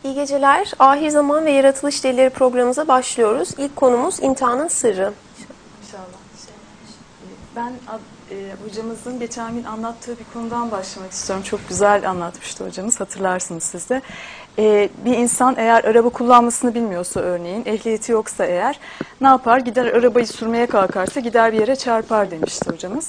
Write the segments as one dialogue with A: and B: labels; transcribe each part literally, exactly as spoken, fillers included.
A: İyi geceler. Ahir Zaman ve Yaratılış Delilleri programımıza başlıyoruz. İlk konumuz imtihanın sırrı.
B: İnşallah. Ben e, hocamızın geçen gün anlattığı bir konudan başlamak istiyorum. Çok güzel anlatmıştı hocamız, hatırlarsınız siz de. E, bir insan eğer araba kullanmasını bilmiyorsa örneğin, ehliyeti yoksa eğer ne yapar? Gider arabayı sürmeye kalkarsa gider bir yere çarpar demişti hocamız.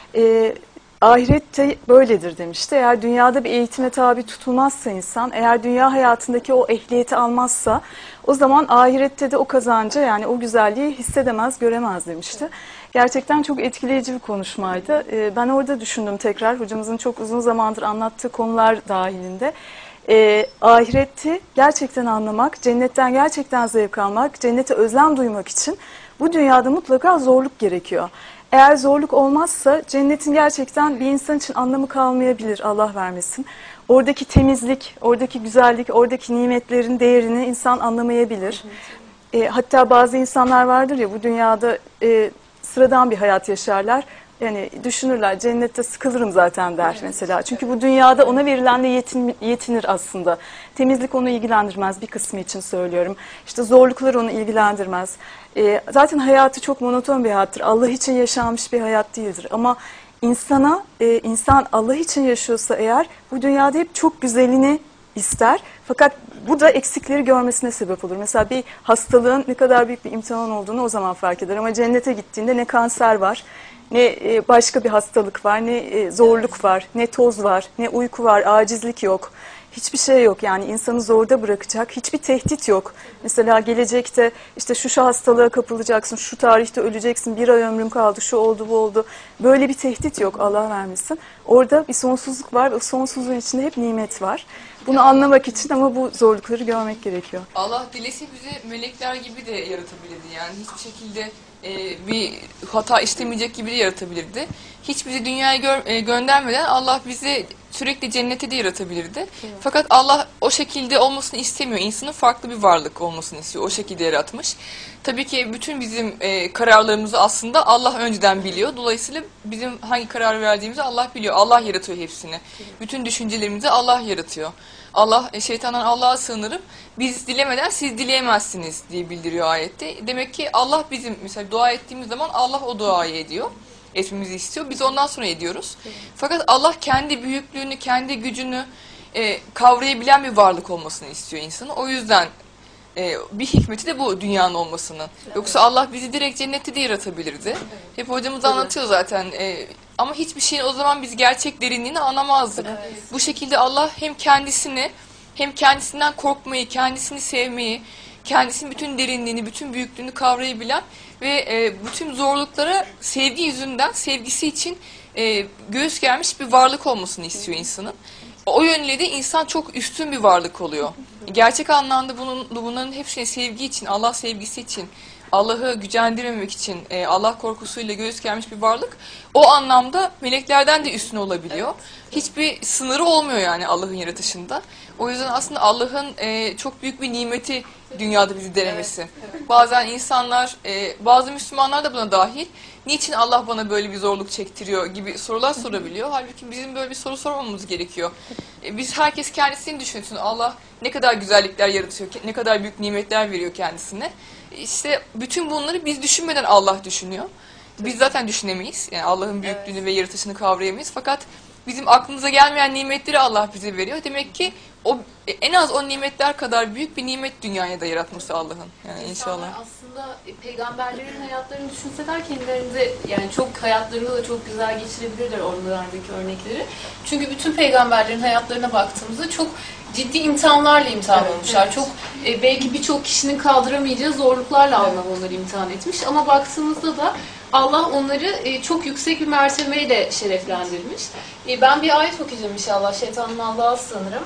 B: E, Ahirette böyledir demişti. Eğer dünyada bir eğitime tabi tutulmazsa insan, eğer dünya hayatındaki o ehliyeti almazsa o zaman ahirette de o kazancı, yani o güzelliği hissedemez, göremez demişti. Gerçekten çok etkileyici bir konuşmaydı. Ben orada düşündüm tekrar, hocamızın çok uzun zamandır anlattığı konular dahilinde. E, ahireti gerçekten anlamak, cennetten gerçekten zevk almak, cennete özlem duymak için bu dünyada mutlaka zorluk gerekiyor. Eğer zorluk olmazsa cennetin gerçekten bir insan için anlamı kalmayabilir, Allah vermesin. Oradaki temizlik, oradaki güzellik, oradaki nimetlerin değerini insan anlamayabilir. E, hatta bazı insanlar vardır ya, bu dünyada e, sıradan bir hayat yaşarlar. Yani düşünürler, cennette sıkılırım zaten der mesela. Çünkü bu dünyada ona verilenle yetin, yetinir aslında. Temizlik onu ilgilendirmez, bir kısmı için söylüyorum. İşte zorluklar onu ilgilendirmez. E, zaten hayatı çok monoton bir hayattır. Allah için yaşanmış bir hayat değildir. Ama insana, e, insan Allah için yaşıyorsa eğer, bu dünyada hep çok güzelini ister. Fakat bu da eksikleri görmesine sebep olur. Mesela bir hastalığın ne kadar büyük bir imtihan olduğunu o zaman fark eder. Ama cennete gittiğinde ne kanser var, ne başka bir hastalık var, ne zorluk var, ne toz var, ne uyku var, acizlik yok. Hiçbir şey yok, yani insanı zorda bırakacak, hiçbir tehdit yok. Mesela gelecekte işte şu şu hastalığa kapılacaksın, şu tarihte öleceksin, bir ay ömrüm kaldı, şu oldu bu oldu. Böyle bir tehdit yok, Allah vermesin. Orada bir sonsuzluk var ve o sonsuzluğun içinde hep nimet var. Bunu anlamak için ama bu zorlukları görmek gerekiyor.
C: Allah dilese bizi melekler gibi de yaratabilirdi, yani hiçbir şekilde e, bir hata istemeyecek gibi de yaratabilirdi. Hiç bizi dünyaya gö e, göndermeden Allah bizi sürekli cennete de yaratabilirdi. Evet. Fakat Allah o şekilde olmasını istemiyor. İnsanın farklı bir varlık olmasını istiyor. O şekilde yaratmış. Tabii ki bütün bizim e, kararlarımızı aslında Allah önceden biliyor. Dolayısıyla bizim hangi kararı verdiğimizi Allah biliyor. Allah yaratıyor hepsini. Evet. Bütün düşüncelerimizi Allah yaratıyor. Allah, şeytandan Allah'a sığınırım. Biz dilemeden siz dileyemezsiniz diye bildiriyor ayette. Demek ki Allah bizim, mesela dua ettiğimiz zaman Allah o duayı ediyor. Etmemizi istiyor. Biz ondan sonra ediyoruz. Evet. Fakat Allah kendi büyüklüğünü, kendi gücünü e, kavrayabilen bir varlık olmasını istiyor insanın. O yüzden e, bir hikmeti de bu dünyanın olmasının. Evet. Yoksa Allah bizi direkt cennette de yaratabilirdi. Evet. Hep hocamız evet. anlatıyor zaten. E, ama hiçbir şeyin o zaman biz gerçek derinliğini anlamazdık. Evet. Bu şekilde Allah hem kendisini, hem kendisinden korkmayı, kendisini sevmeyi, kendisinin bütün derinliğini, bütün büyüklüğünü kavrayabilen ve e, bütün zorluklara sevgi yüzünden, sevgisi için e, göğüs germiş bir varlık olmasını istiyor insanın. O yönüyle de insan çok üstün bir varlık oluyor. Gerçek anlamda bunun, bunların hepsine sevgi için, Allah sevgisi için, Allah'ı gücendirmemek için, e, Allah korkusuyla göğüs germiş bir varlık. O anlamda meleklerden de üstün olabiliyor. Hiçbir sınırı olmuyor yani Allah'ın yaratışında. O yüzden aslında Allah'ın e, çok büyük bir nimeti dünyada bizi denemesi. Evet, evet. Bazen insanlar, e, bazı Müslümanlar da buna dahil, niçin Allah bana böyle bir zorluk çektiriyor gibi sorular sorabiliyor. Halbuki bizim böyle bir soru sormamamız gerekiyor. E, biz herkes kendisini düşünsün. Allah ne kadar güzellikler yaratıyor, ne kadar büyük nimetler veriyor kendisine. İşte bütün bunları biz düşünmeden Allah düşünüyor. Biz zaten düşünemeyiz. Yani Allah'ın büyüklüğünü evet. ve yaratışını kavrayamayız. Fakat bizim aklımıza gelmeyen nimetleri Allah bize veriyor. Demek ki o en az o nimetler kadar büyük bir nimet dünyaya da yaratması Allah'ın. Yani inşallah.
D: Aslında peygamberlerin hayatlarını düşünseler kendilerinde, yani çok hayatlarında da çok güzel geçirebilirler oralardaki örnekleri. Çünkü bütün peygamberlerin hayatlarına baktığımızda çok ciddi imtihanlarla imtihan evet, olmuşlar. Evet. Çok e, belki birçok kişinin kaldıramayacağı zorluklarla evet. Allah onları imtihan etmiş. Ama baktığımızda da Allah onları e, çok yüksek bir mertebeyle şereflendirmiş. E, ben bir ayet okuyacağım inşallah. Şeytanın Allah'a sığınırım.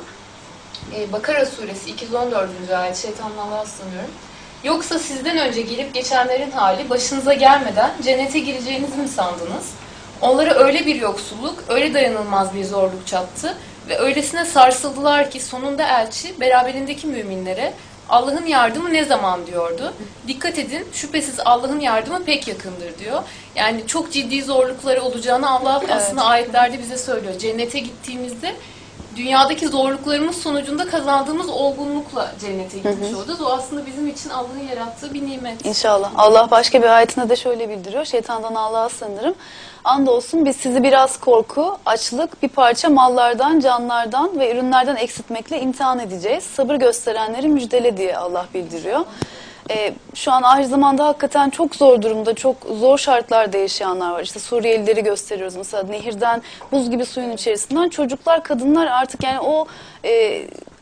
D: E, Bakara suresi iki yüz on dördüncü ayet. Şeytanın Allah'a sığınıyorum. Yoksa sizden önce gelip geçenlerin hali başınıza gelmeden cennete gireceğinizi mi sandınız? Onlara öyle bir yoksulluk, öyle dayanılmaz bir zorluk çattı ve öylesine sarsıldılar ki sonunda elçi beraberindeki müminlere Allah'ın yardımı ne zaman diyordu. Dikkat edin, şüphesiz Allah'ın yardımı pek yakındır diyor. Yani çok ciddi zorlukları olacağını Allah aslında evet. ayetlerde bize söylüyor. Cennete gittiğimizde dünyadaki zorluklarımız sonucunda kazandığımız olgunlukla cennete gitmiş olacağız. O aslında bizim için Allah'ın yarattığı bir nimet.
E: İnşallah. Allah başka bir ayetinde de şöyle bildiriyor. Şeytandan Allah'a sığınırım. Andolsun biz sizi biraz korku, açlık, bir parça mallardan, canlardan ve ürünlerden eksiltmekle imtihan edeceğiz. Sabır gösterenleri müjdele diye Allah bildiriyor. Ee, şu an ahir zamanda hakikaten çok zor durumda, çok zor şartlarda yaşayanlar var. İşte Suriyelileri gösteriyoruz mesela, nehirden, buz gibi suyun içerisinden çocuklar, kadınlar artık yani o e,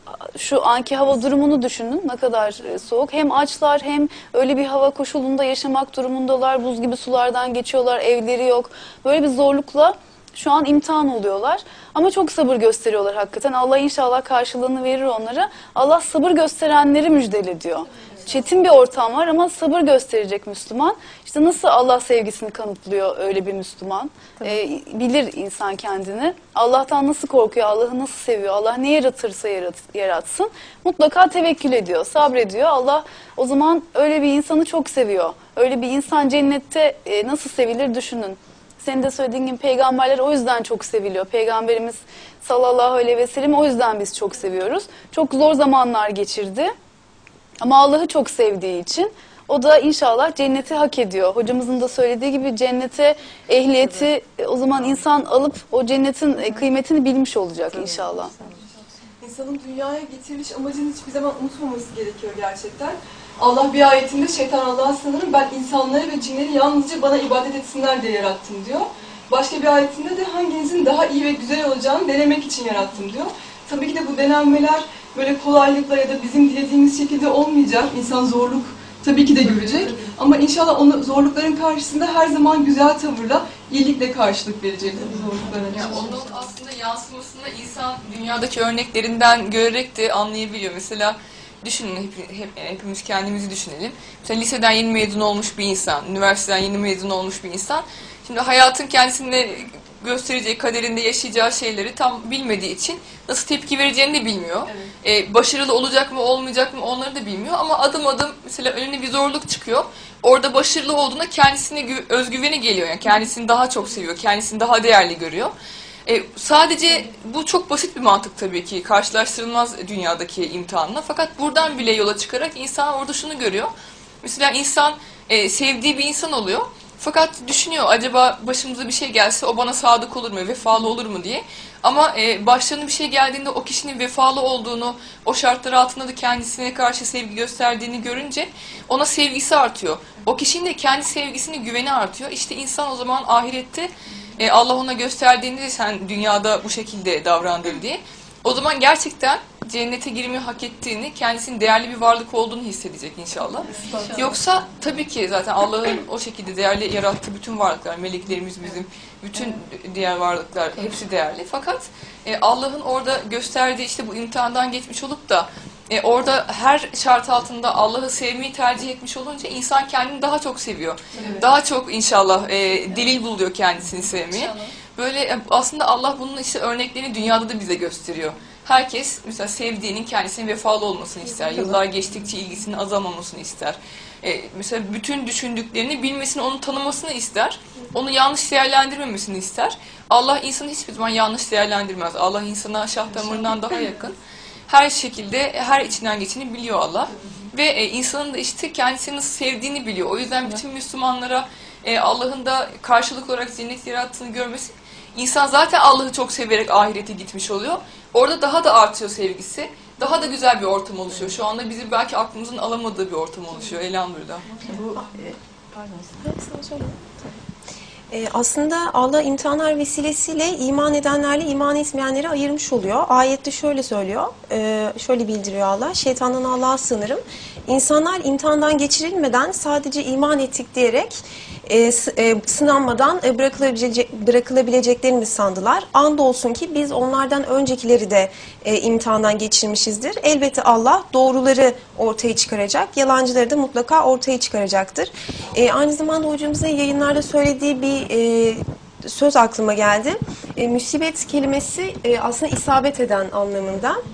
E: şu anki hava durumunu düşünün, ne kadar soğuk. Hem açlar hem öyle bir hava koşulunda yaşamak durumundalar, buz gibi sulardan geçiyorlar, evleri yok. Böyle bir zorlukla şu an imtihan oluyorlar. Ama çok sabır gösteriyorlar hakikaten. Allah inşallah karşılığını verir onlara. Allah sabır gösterenleri müjdele diyor. Çetin bir ortam var ama sabır gösterecek Müslüman. İşte nasıl Allah sevgisini kanıtlıyor öyle bir Müslüman? Ee, bilir insan kendini. Allah'tan nasıl korkuyor, Allah'ı nasıl seviyor, Allah ne yaratırsa yarat, yaratsın. Mutlaka tevekkül ediyor, sabrediyor. Allah o zaman öyle bir insanı çok seviyor. Öyle bir insan cennette e, nasıl sevilir düşünün. Senin de söylediğin gibi peygamberler o yüzden çok seviliyor. Peygamberimiz sallallahu aleyhi ve sellem o yüzden biz çok seviyoruz. Çok zor zamanlar geçirdi. Ama Allah'ı çok sevdiği için o da inşallah cenneti hak ediyor. Hocamızın da söylediği gibi cennete ehliyeti o zaman insan alıp o cennetin kıymetini bilmiş olacak inşallah.
F: İnsanın dünyaya getiriliş amacını hiçbir zaman unutmaması gerekiyor gerçekten. Allah bir ayetinde şeytan Allah'a sığınırım, ben insanları ve cinleri yalnızca bana ibadet etsinler diye yarattım diyor. Başka bir ayetinde de hanginizin daha iyi ve güzel olacağını denemek için yarattım diyor. Tabii ki de bu denenmeler böyle kolaylıkla ya da bizim dilediğimiz şekilde olmayacak. İnsan zorluk tabii ki de görecek. Ama inşallah onu zorlukların karşısında her zaman güzel tavırla, iyilikle karşılık verecek bu zorluklara.
C: Yani onun aslında yansımasını insan dünyadaki örneklerinden görerek de anlayabiliyor. Mesela düşünün, hep, hep, hepimiz kendimizi düşünelim. Mesela liseden yeni mezun olmuş bir insan, üniversiteden yeni mezun olmuş bir insan. Şimdi hayatın kendisine göstereceği, kaderinde yaşayacağı şeyleri tam bilmediği için nasıl tepki vereceğini de bilmiyor. Evet. Ee, başarılı olacak mı, olmayacak mı onları da bilmiyor. Ama adım adım mesela önüne bir zorluk çıkıyor. Orada başarılı olduğunda kendisine özgüveni geliyor. Yani kendisini daha çok seviyor, kendisini daha değerli görüyor. Ee, sadece bu çok basit bir mantık tabii ki. Karşılaştırılmaz dünyadaki imtihanla. Fakat buradan bile yola çıkarak insan orada şunu görüyor. Mesela insan e, sevdiği bir insan oluyor. Fakat düşünüyor, acaba başımıza bir şey gelse o bana sadık olur mu, vefalı olur mu diye. Ama e, başlarına bir şey geldiğinde o kişinin vefalı olduğunu, o şartlar altında da kendisine karşı sevgi gösterdiğini görünce ona sevgisi artıyor. O kişinin de kendi sevgisine güveni artıyor. İşte insan o zaman ahirette e, Allah ona gösterdiğinde sen dünyada bu şekilde davrandın diye. O zaman gerçekten cennete girmeyi hak ettiğini, kendisinin değerli bir varlık olduğunu hissedecek inşallah. İnşallah. Yoksa tabii ki zaten Allah'ın o şekilde değerli yarattığı bütün varlıklar, meleklerimiz bizim, bütün diğer varlıklar hepsi değerli. Fakat e, Allah'ın orada gösterdiği işte bu imtihandan geçmiş olup da e, orada her şart altında Allah'ı sevmeyi tercih etmiş olunca insan kendini daha çok seviyor. Evet. Daha çok inşallah e, delil buluyor kendisini sevmeye. İnşallah. Böyle aslında Allah bunun işte örneklerini dünyada da bize gösteriyor. Herkes mesela sevdiğinin kendisine vefalı olmasını ister. Yıllar geçtikçe ilgisinin azalmamasını ister. Ee, mesela bütün düşündüklerini bilmesini, onu tanımasını ister. Onu yanlış değerlendirmemesini ister. Allah insanı hiçbir zaman yanlış değerlendirmez. Allah insana şah damarından daha yakın. Her şekilde her içinden geçeni biliyor Allah. Ve e, insanın da işte kendisini nasıl sevdiğini biliyor. O yüzden bütün Müslümanlara e, Allah'ın da karşılık olarak cennet yarattığını görmesi, İnsan zaten Allah'ı çok severek ahirete gitmiş oluyor. Orada daha da artıyor sevgisi. Daha da güzel bir ortam oluşuyor. Şu anda bizim belki aklımızın alamadığı bir ortam oluşuyor. Elhamdülillah.
B: Bu, e, pardon.
A: Sen söyle. Ee, aslında Allah imtihanlar vesilesiyle iman edenlerle iman etmeyenleri ayırmış oluyor. Ayette şöyle söylüyor, e, şöyle bildiriyor Allah, şeytandan Allah'a sığınırım. İnsanlar imtihandan geçirilmeden sadece iman ettik diyerek e, e, sınanmadan e, bırakılabilecek, bırakılabileceklerini mi sandılar? Andolsun ki biz onlardan öncekileri de e, imtihandan geçirmişizdir. Elbette Allah doğruları ortaya çıkaracak, yalancıları da mutlaka ortaya çıkaracaktır. E, aynı zamanda hocamızın yayınlarda söylediği bir e, söz aklıma geldi. E, musibet kelimesi e, aslında isabet eden anlamında.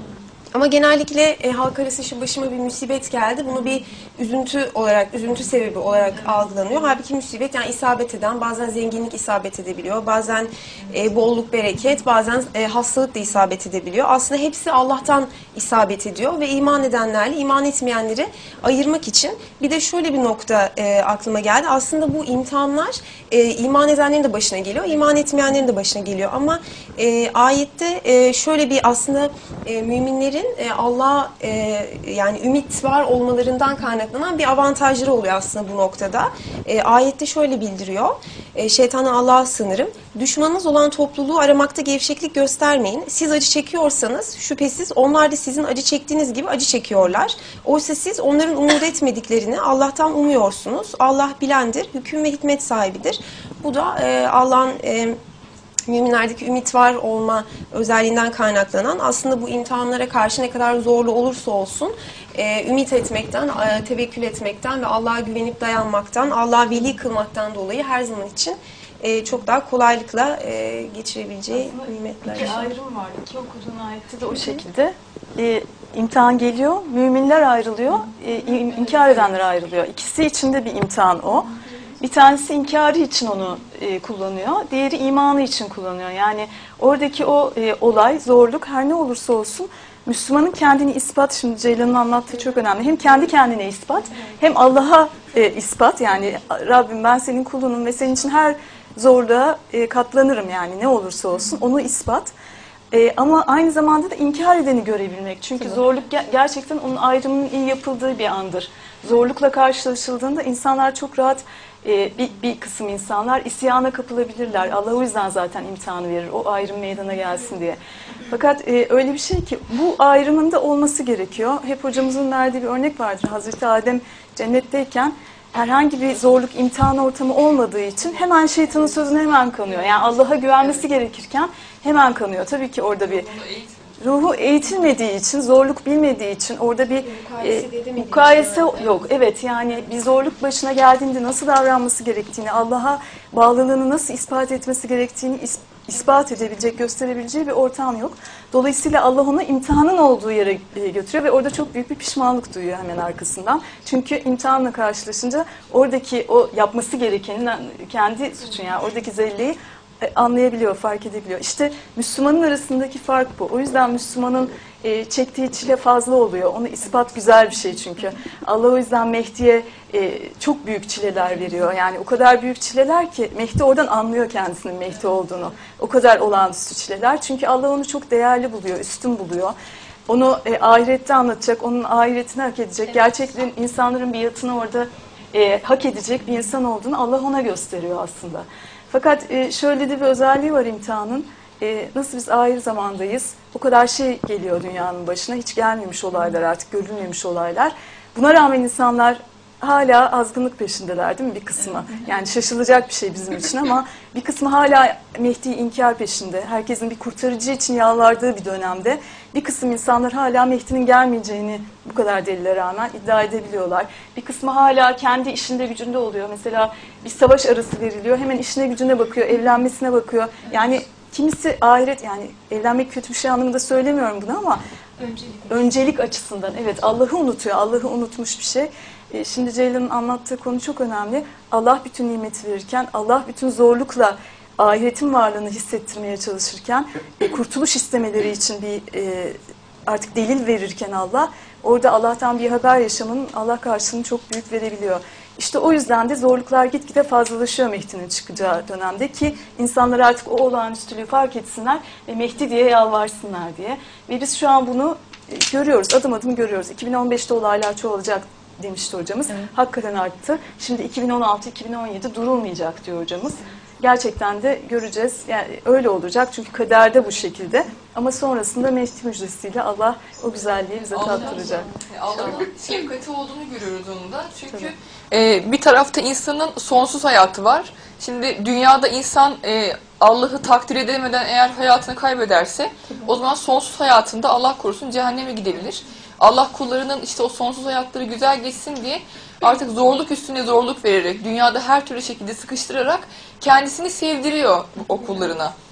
A: Ama genellikle e, halk arası şu başıma bir musibet geldi. Bunu bir üzüntü olarak, üzüntü sebebi olarak algılanıyor. Halbuki musibet yani isabet eden, bazen zenginlik isabet edebiliyor. Bazen e, bolluk, bereket, bazen e, hastalık da isabet edebiliyor. Aslında hepsi Allah'tan isabet ediyor ve iman edenlerle iman etmeyenleri ayırmak için bir de şöyle bir nokta e, aklıma geldi. Aslında bu imtihanlar e, iman edenlerin de başına geliyor, iman etmeyenlerin de başına geliyor. Ama e, ayette e, şöyle bir aslında e, müminlerin e, Allah'a e, yani ümit var olmalarından kaynaklanan bir avantajları oluyor aslında bu noktada. E, ayette şöyle bildiriyor. E, şeytandan Allah'a sığınırım. Düşmanınız olan topluluğu aramakta gevşeklik göstermeyin. Siz acı çekiyorsanız şüphesiz onlar da sizin acı çektiğiniz gibi acı çekiyorlar. Oysa siz onların umut etmediklerini Allah'tan umuyorsunuz. Allah bilendir, hüküm ve hikmet sahibidir. Bu da e, Allah'ın e, müminlerdeki ümit var olma özelliğinden kaynaklanan, aslında bu imtihanlara karşı ne kadar zorlu olursa olsun e, ümit etmekten, e, tevekkül etmekten ve Allah'a güvenip dayanmaktan, Allah'a veli kılmaktan dolayı her zaman için e, çok daha kolaylıkla e, geçirebileceği nimetler.
B: İki ayrım var. İki okuduğun ayette de o şekilde. E, imtihan geliyor, müminler ayrılıyor, e, inkar edenler ayrılıyor. İkisi için de bir imtihan o. Bir tanesi inkarı için onu e, kullanıyor, diğeri imanı için kullanıyor. Yani oradaki o e, olay, zorluk her ne olursa olsun Müslümanın kendini ispat, şimdi Ceylan'ın anlattığı çok önemli. Hem kendi kendine ispat, hem Allah'a e, ispat. Yani Rabbim ben senin kulunum ve senin için her zorluğa e, katlanırım yani ne olursa olsun onu ispat. E, ama aynı zamanda da inkar edeni görebilmek. Çünkü zorluk ger gerçekten onun ayrımının iyi yapıldığı bir andır. Zorlukla karşılaşıldığında insanlar çok rahat, e, bir, bir kısım insanlar isyana kapılabilirler. Allah o yüzden zaten imtihanı verir. O ayrım meydana gelsin diye. Fakat e, öyle bir şey ki bu ayrımın da olması gerekiyor. Hep hocamızın verdiği bir örnek vardır. Hazreti Adem cennetteyken herhangi bir zorluk, imtihan ortamı olmadığı için hemen şeytanın sözüne hemen kanıyor. Yani Allah'a güvenmesi gerekirken hemen kanıyor. Tabii ki orada bir ruhu eğitilmediği için, zorluk bilmediği için orada bir e, mukayese yok. Evet, yani bir zorluk başına geldiğinde nasıl davranması gerektiğini, Allah'a bağlılığını nasıl ispat etmesi gerektiğini is, ispat edebilecek, gösterebileceği bir ortam yok. Dolayısıyla Allah onu imtihanın olduğu yere e, götürüyor ve orada çok büyük bir pişmanlık duyuyor hemen arkasından. Çünkü imtihanla karşılaşınca oradaki o yapması gerekenin kendi suçun, yani oradaki zelleyi anlayabiliyor, fark edebiliyor. İşte Müslümanın arasındaki fark bu. O yüzden Müslümanın e, çektiği çile fazla oluyor. Onu ispat güzel bir şey çünkü. Allah o yüzden Mehdi'ye e, çok büyük çileler veriyor. Yani o kadar büyük çileler ki Mehdi oradan anlıyor kendisinin Mehdi olduğunu. O kadar olağanüstü çileler. Çünkü Allah onu çok değerli buluyor, üstün buluyor. Onu e, ahirette anlatacak, onun ahiretini hak edecek. Gerçekten insanların biatını orada e, hak edecek bir insan olduğunu Allah ona gösteriyor aslında. Fakat şöyle de bir özelliği var imtihanın. Nasıl biz ahir zamandayız, o kadar şey geliyor dünyanın başına, hiç gelmemiş olaylar artık, görülmemiş olaylar. Buna rağmen insanlar hala azgınlık peşindeler değil mi bir kısmı? Yani şaşılacak bir şey bizim için ama bir kısmı hala Mehdi'yi inkar peşinde. Herkesin bir kurtarıcı için yalvardığı bir dönemde bir kısım insanlar hala Mehdi'nin gelmeyeceğini bu kadar delile rağmen iddia edebiliyorlar. Bir kısmı hala kendi işinde gücünde oluyor. Mesela bir savaş arası veriliyor, hemen işine gücüne bakıyor, evlenmesine bakıyor. Yani kimisi ahiret, yani evlenmek kötü bir şey anlamında söylemiyorum bunu ama öncelik, öncelik açısından evet Allah'ı unutuyor, Allah'ı unutmuş bir şey. Şimdi Ceylan'ın anlattığı konu çok önemli. Allah bütün nimeti verirken, Allah bütün zorlukla ahiretin varlığını hissettirmeye çalışırken, kurtuluş istemeleri için bir e, artık delil verirken Allah, orada Allah'tan bir haber yaşamanın Allah karşılığını çok büyük verebiliyor. İşte o yüzden de zorluklar gitgide fazlalaşıyor Mehdi'nin çıkacağı dönemde ki insanlar artık o olağanüstülüğü fark etsinler ve Mehdi diye yalvarsınlar diye. Ve biz şu an bunu görüyoruz, adım adım görüyoruz. iki bin on beşte olaylar çoğalacak demişti hocamız. Evet. Hakikaten arttı. Şimdi iki bin on altı iki bin on yedi durulmayacak diyor hocamız. Gerçekten de göreceğiz. Yani öyle olacak çünkü kaderde bu şekilde. Ama sonrasında Mehdi müjdesiyle Allah o güzelliği bize tattıracak.
C: Allah'ın şefkati olduğunu görüyoruz onun da. Çünkü e, bir tarafta insanın sonsuz hayatı var. Şimdi dünyada insan e, Allah'ı takdir edemeden eğer hayatını kaybederse o zaman sonsuz hayatında Allah korusun cehenneme gidebilir. Allah kullarının işte o sonsuz hayatları güzel geçsin diye artık zorluk üstüne zorluk vererek, dünyada her türlü şekilde sıkıştırarak kendisini sevdiriyor o kullarına.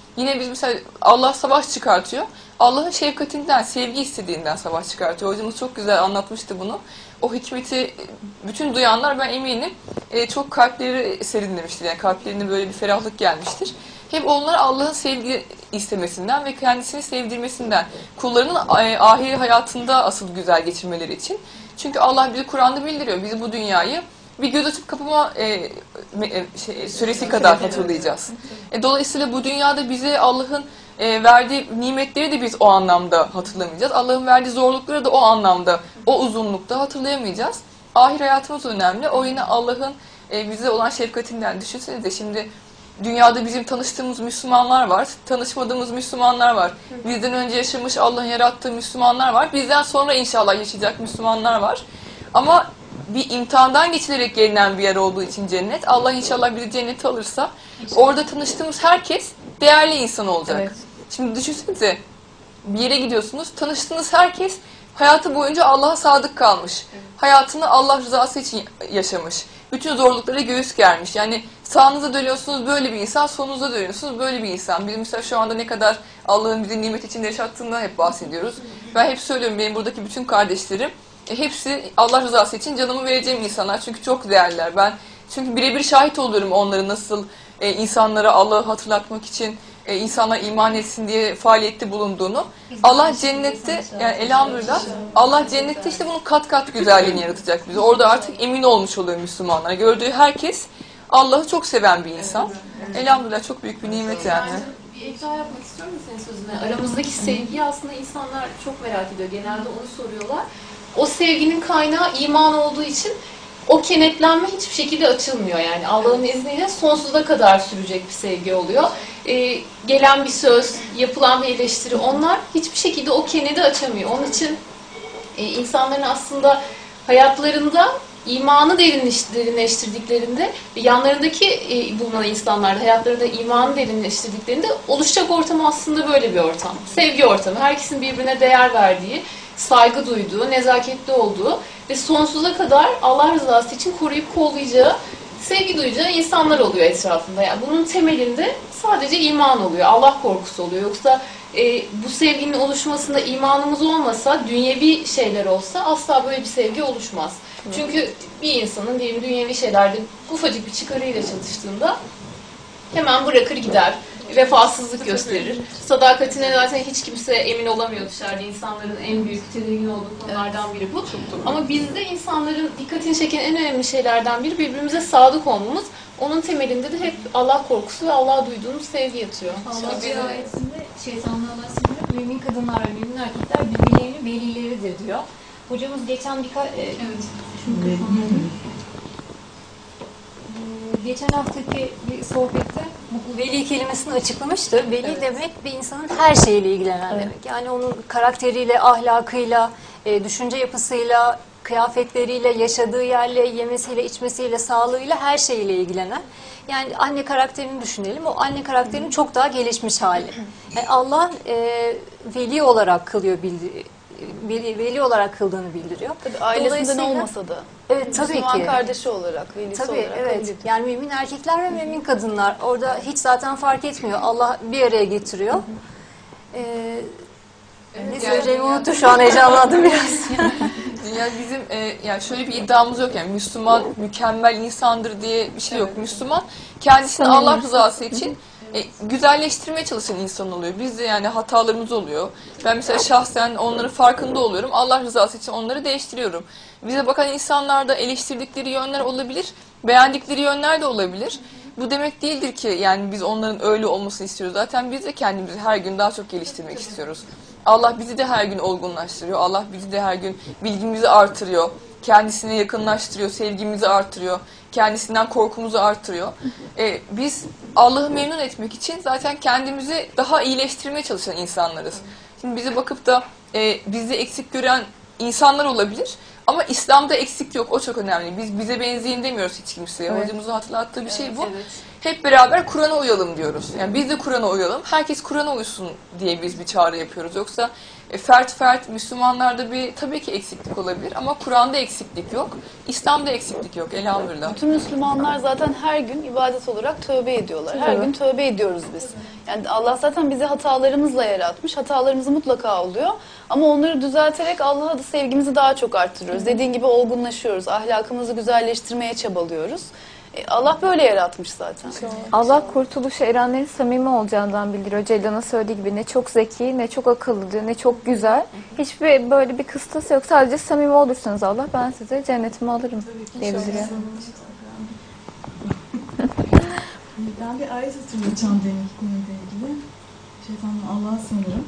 C: Yine biz mesela Allah savaş çıkartıyor. Allah'ın şefkatinden, sevgi istediğinden savaş çıkartıyor. Hocamız çok güzel anlatmıştı bunu. O hikmeti bütün duyanlar ben eminim e, çok kalpleri serinlemiştir. Yani kalplerine böyle bir ferahlık gelmiştir. Hep onlar Allah'ın sevgi istemesinden ve kendisini sevdirmesinden, kullarının e, ahiri hayatında asıl güzel geçirmeleri için. Çünkü Allah bizi Kur'an'da bildiriyor. Biz bu dünyayı bir göz açıp kapama e, e, şey, süresi kadar hatırlayacağız. E, dolayısıyla bu dünyada bize Allah'ın e, verdiği nimetleri de biz o anlamda hatırlamayacağız. Allah'ın verdiği zorlukları da o anlamda, o uzunlukta hatırlayamayacağız. Ahir hayatımız önemli. O yine Allah'ın e, bize olan şefkatinden. Düşünsenize şimdi dünyada bizim tanıştığımız Müslümanlar var, tanışmadığımız Müslümanlar var. Bizden önce yaşamış Allah'ın yarattığı Müslümanlar var. Bizden sonra inşallah yaşayacak Müslümanlar var. Ama bir imtihandan geçilerek gelinen bir yer olduğu için cennet. Allah inşallah bizi cennete alırsa orada tanıştığımız herkes değerli insan olacak. Evet. Şimdi düşünsenize bir yere gidiyorsunuz, tanıştığınız herkes hayatı boyunca Allah'a sadık kalmış. Evet. Hayatını Allah rızası için yaşamış. Bütün zorluklara göğüs germiş. Yani sağınıza dönüyorsunuz böyle bir insan, solunuza dönüyorsunuz böyle bir insan. Biz mesela şu anda ne kadar Allah'ın bizi nimet içinde yaşattığından hep bahsediyoruz. Ben hep söylüyorum, benim buradaki bütün kardeşlerim e, hepsi Allah rızası için canımı vereceğim insanlar. Çünkü çok değerliler. Ben çünkü birebir şahit oluyorum onların nasıl e, insanlara Allah'ı hatırlatmak için e, insanlar iman etsin diye faaliyette bulunduğunu. Allah cennette, yani elhamdülillah Allah cennette işte bunun kat kat güzelliğini yaratacak bize. Orada artık emin olmuş oluyor Müslümanlar. Gördüğü herkes Allah'ı çok seven bir insan. Elhamdülillah çok büyük bir nimet yani.
D: Bir ekran yapmak istiyorum da senin sözüne. Aramızdaki sevgiyi aslında insanlar çok merak ediyor. Genelde onu soruyorlar. O sevginin kaynağı iman olduğu için o kenetlenme hiçbir şekilde açılmıyor. Yani Allah'ın izniyle sonsuza kadar sürecek bir sevgi oluyor. Ee, gelen bir söz, yapılan bir eleştiri, onlar hiçbir şekilde o kenedi açamıyor. Onun için e, insanların aslında hayatlarında imanı derinleş, derinleştirdiklerinde ve yanlarındaki e, bulunan insanlarda hayatlarında imanı derinleştirdiklerinde oluşacak ortam aslında böyle bir ortam. Sevgi ortamı. Herkesin birbirine değer verdiği, saygı duyduğu, nezaketli olduğu ve sonsuza kadar Allah rızası için koruyup kollayacağı, sevgi duyacağı insanlar oluyor etrafında. Yani bunun temelinde sadece iman oluyor, Allah korkusu oluyor. Yoksa e, bu sevginin oluşmasında imanımız olmasa, dünyevi şeyler olsa asla böyle bir sevgi oluşmaz. Hı. Çünkü bir insanın diyelim dünyevi şeylerde ufacık bir çıkarıyla çatıştığında hemen bırakır gider. Vefasızlık gösterir. Sadakatine zaten hiç kimse emin olamıyor dışarıda. İnsanların en büyük tedirgin olduğu konulardan biri bu. Ama bizde insanların dikkatini çeken en önemli şeylerden biri birbirimize sadık olmamız. Onun temelinde de hep Allah korkusu ve Allah'a duyduğumuz sevgi yatıyor.
G: Allah ayetinde şeytanlığa bahsediyor. Mümin kadınlar ve mümin erkekler birbirlerinin velileridir diyor. Hocamız geçen birkaç... E, evet. Geçen haftaki bir sohbette bu veli kelimesini açıklamıştı. Veli evet. demek bir insanın her şeyiyle ilgilenen evet. demek. Yani onun karakteriyle, ahlakıyla, e, düşünce yapısıyla, kıyafetleriyle, yaşadığı yerle, yemesiyle, içmesiyle, sağlığıyla her şeyiyle ilgilenen. Yani anne karakterini düşünelim. O anne karakterinin çok daha gelişmiş hali. Yani Allah e, veli olarak kılıyor bildiği. Veli olarak kıldığını bildiriyor.
E: Tabii ailesinden olmasa da.
G: Evet tabii
E: Müslüman
G: ki.
E: kardeşi olarak, velisi
G: tabii,
E: olarak.
G: Evet. Yani mümin erkekler ve mümin kadınlar. Orada hiç zaten fark etmiyor. Allah bir araya getiriyor. Hı hı. Ee, evet, ne söyleyeceğimi yani, unuttum şu an, heyecanlandım biraz.
C: Yani bizim e, yani şöyle bir iddiamız yok, yani Müslüman mükemmel insandır diye bir şey yok. Müslüman kendisini Allah rızası için E, güzelleştirmeye çalışan insan oluyor. Biz de yani hatalarımız oluyor. Ben mesela şahsen onların farkında oluyorum. Allah rızası için onları değiştiriyorum. Bize bakan insanlarda eleştirdikleri yönler olabilir. Beğendikleri yönler de olabilir. Bu demek değildir ki yani biz onların öyle olmasını istiyoruz. Zaten biz de kendimizi her gün daha çok geliştirmek istiyoruz. Allah bizi de her gün olgunlaştırıyor. Allah bizi de her gün bilgimizi artırıyor. Kendisine yakınlaştırıyor, sevgimizi artırıyor. Kendisinden korkumuzu artırıyor. Ee, biz Allah'ı memnun etmek için zaten kendimizi daha iyileştirmeye çalışan insanlarız. Şimdi bize bakıp da e, bizi eksik gören insanlar olabilir. Ama İslam'da eksik yok. O çok önemli. Biz bize benzeyin demiyoruz hiç kimseye. Evet. Hocamızın hatırlattığı bir şey evet, bu. Evet. Hep beraber Kur'an'a uyalım diyoruz. Yani biz de Kur'an'a uyalım. Herkes Kur'an'a uysun diye biz bir çağrı yapıyoruz. Yoksa E, fert fert Müslümanlarda bir tabii ki eksiklik olabilir ama Kur'an'da eksiklik yok. İslam'da eksiklik yok elhamdülillah.
E: Bütün Müslümanlar zaten her gün ibadet olarak tövbe ediyorlar. Her gün tövbe ediyoruz biz. Yani Allah zaten bizi hatalarımızla yaratmış. Hatalarımız mutlaka oluyor. Ama onları düzelterek Allah'a da sevgimizi daha çok arttırıyoruz. Dediğin gibi olgunlaşıyoruz. Ahlakımızı güzelleştirmeye çabalıyoruz. E, Allah böyle yaratmış zaten.
H: Allah kurtuluşa erenlerin samimi olacağından bildiriyor. Ceylan'ın söylediği gibi ne çok zeki, ne çok akıllı diyor, ne çok güzel. Hiçbir böyle bir kıstası yok. Sadece samimi olursanız Allah ben size cennetimi alırım diye bildiriyor.
I: Ben bir ayet hatırlayacağım demek konuyla ilgili. Şeytanın Allah'a sınırım.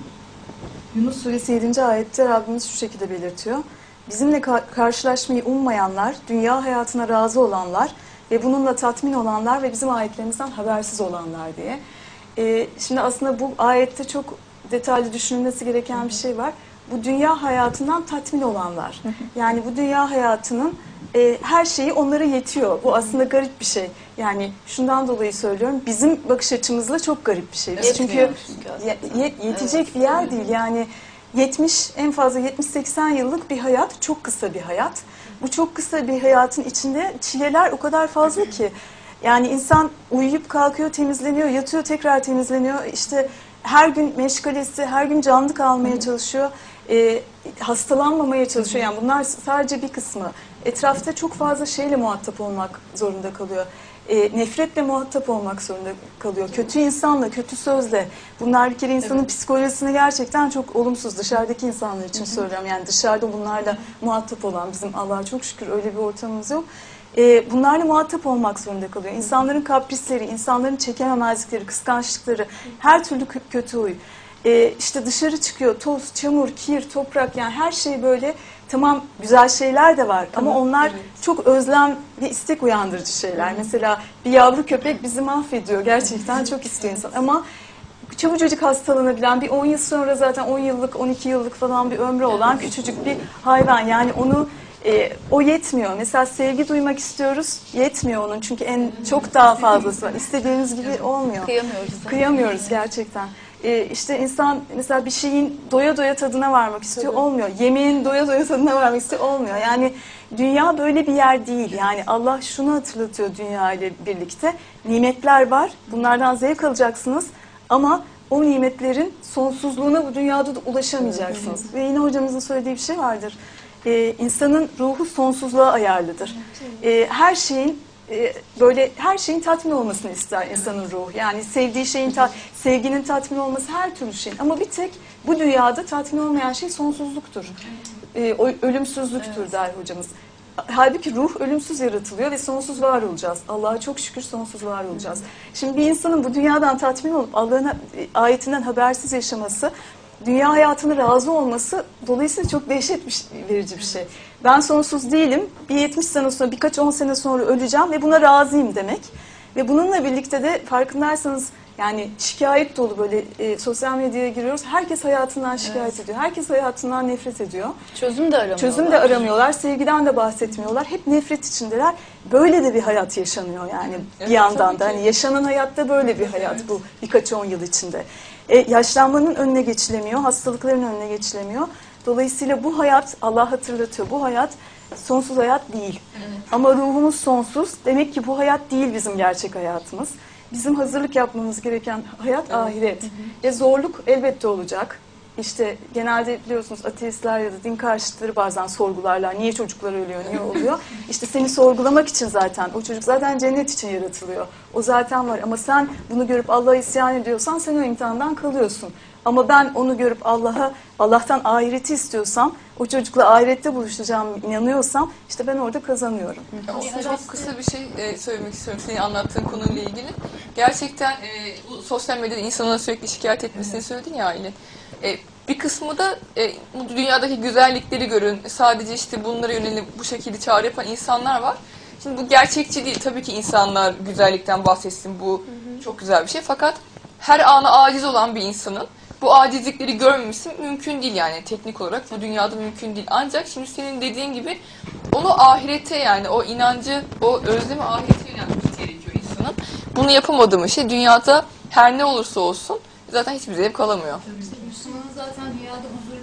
B: Yunus suresi yedinci ayette Rabbimiz şu şekilde belirtiyor. Bizimle ka- karşılaşmayı ummayanlar, dünya hayatına razı olanlar ve bununla tatmin olanlar ve bizim ayetlerimizden habersiz olanlar diye. Ee, şimdi aslında bu ayette çok detaylı düşünülmesi gereken bir şey var. Bu dünya hayatından tatmin olanlar. Yani bu dünya hayatının e, her şeyi onlara yetiyor. Bu aslında garip bir şey. Yani şundan dolayı söylüyorum. Bizim bakış açımızla çok garip bir şey. Biz çünkü
E: Yetmiyor çünkü
B: ye- yet- yetecek bir yer değil. Yani yetmiş en fazla yetmiş seksen yıllık bir hayat, çok kısa bir hayat. Bu çok kısa bir hayatın içinde çileler o kadar fazla ki. Yani insan uyuyup kalkıyor, temizleniyor, yatıyor, tekrar temizleniyor. İşte her gün meşgalesi, her gün canlı kalmaya çalışıyor. E, hastalanmamaya çalışıyor. Yani bunlar sadece bir kısmı. Etrafta çok fazla şeyle muhatap olmak zorunda kalıyor. E, nefretle muhatap olmak zorunda kalıyor. Kötü insanla, kötü sözle. Bunlar bir kere insanın evet. psikolojisini gerçekten çok olumsuz. Dışarıdaki insanlar için söylüyorum. Yani dışarıda bunlarla muhatap olan, bizim Allah'a çok şükür öyle bir ortamımız yok. E, bunlarla muhatap olmak zorunda kalıyor. İnsanların kaprisleri, insanların çekememezlikleri, kıskançlıkları, her türlü kötü huy. E, işte dışarı çıkıyor, toz, çamur, kir, toprak, yani her şey böyle. Tamam, güzel şeyler de var ama onlar evet. çok özlem ve istek uyandırıcı şeyler. Mesela bir yavru köpek bizi mahvediyor. Gerçekten çok istiyor insan. Ama çabucacık hastalanabilen, bir on yıl sonra zaten on yıllık, on iki yıllık falan bir ömrü olan küçücük bir hayvan. Yani onu e, o yetmiyor. Mesela sevgi duymak istiyoruz, yetmiyor onun. Çünkü en çok daha fazlası var. İstediğimiz gibi olmuyor.
E: Kıyamıyoruz.
B: Kıyamıyoruz gerçekten. Ee, işte insan mesela bir şeyin doya doya tadına varmak istiyor, olmuyor. Yemeğin doya doya tadına varmak istiyor, olmuyor. Yani dünya böyle bir yer değil. Yani Allah şunu hatırlatıyor dünya ile birlikte. Nimetler var, bunlardan zevk alacaksınız ama o nimetlerin sonsuzluğuna bu dünyada da ulaşamayacaksınız. Ve yine hocamızın söylediği bir şey vardır. Ee, insanın ruhu sonsuzluğa ayarlıdır. Ee, her şeyin böyle her şeyin tatmin olmasını ister insanın ruhu. Yani sevdiği şeyin, ta, sevginin tatmin olması her türlü şeyin. Ama bir tek bu dünyada tatmin olmayan şey sonsuzluktur. E, ölümsüzlüktür der hocamız. Halbuki ruh ölümsüz yaratılıyor ve sonsuz var olacağız. Allah'a çok şükür sonsuz var olacağız. Şimdi bir insanın bu dünyadan tatmin olup Allah'ın ayetinden habersiz yaşaması, dünya hayatına razı olması dolayısıyla çok dehşet verici bir şey. Ben sonsuz değilim, bir yetmiş sene sonra, birkaç on sene sonra öleceğim ve buna razıyım demek. Ve bununla birlikte de farkındaysanız yani şikayet dolu böyle e, sosyal medyaya giriyoruz. Herkes hayatından şikayet evet. ediyor. Herkes hayatından nefret ediyor.
E: Çözüm de aramıyorlar.
B: Çözüm de aramıyorlar. Sevgiden de bahsetmiyorlar. Hep nefret içindeler. Böyle de bir hayat yaşanıyor yani evet, bir yandan da. Hani yaşanan hayatta böyle bir hayat evet. bu birkaç on yıl içinde. E, yaşlanmanın önüne geçilemiyor. Hastalıkların önüne geçilemiyor. Dolayısıyla bu hayat, Allah hatırlatıyor, bu hayat sonsuz hayat değil. Evet. Ama ruhumuz sonsuz. Demek ki bu hayat değil bizim gerçek hayatımız. Bizim hazırlık yapmamız gereken hayat evet. ahiret. Hı hı. Ve zorluk elbette olacak. İşte genelde biliyorsunuz ateistler ya da din karşıtları bazen sorgularlar. Niye çocuklar ölüyor, niye oluyor? İşte seni sorgulamak için zaten. O çocuk zaten cennet için yaratılıyor. O zaten var. Ama sen bunu görüp Allah'a isyan ediyorsan sen o imtihandan kalıyorsun. Ama ben onu görüp Allah'a, Allah'tan ahireti istiyorsam, o çocukla ahirette buluşacağım inanıyorsam, işte ben orada kazanıyorum.
C: Aslında çok kısa bir şey e, söylemek istiyorum senin anlattığın konuyla ilgili. Gerçekten e, bu sosyal medyada insanlara sürekli şikayet etmesini söyledin ya Aylin. E, bir kısmı da e, bu dünyadaki güzellikleri görün, sadece işte bunlara yönelik bu şekilde çağrı yapan insanlar var. Şimdi bu gerçekçi değil. Tabii ki insanlar güzellikten bahsetsin, bu hı hı. çok güzel bir şey. Fakat her ana aciz olan bir insanın bu acizlikleri görmemesi mümkün değil yani teknik olarak bu dünyada mümkün değil. Ancak şimdi senin dediğin gibi onu ahirete yani o inancı, o özlemi ahirete yöneltmesi gerekiyor insanın. Bunu yapamadığım şey dünyada her ne olursa olsun zaten hiçbir zevk alamıyor.
D: Müslümanın zaten dünyada huzurlu bir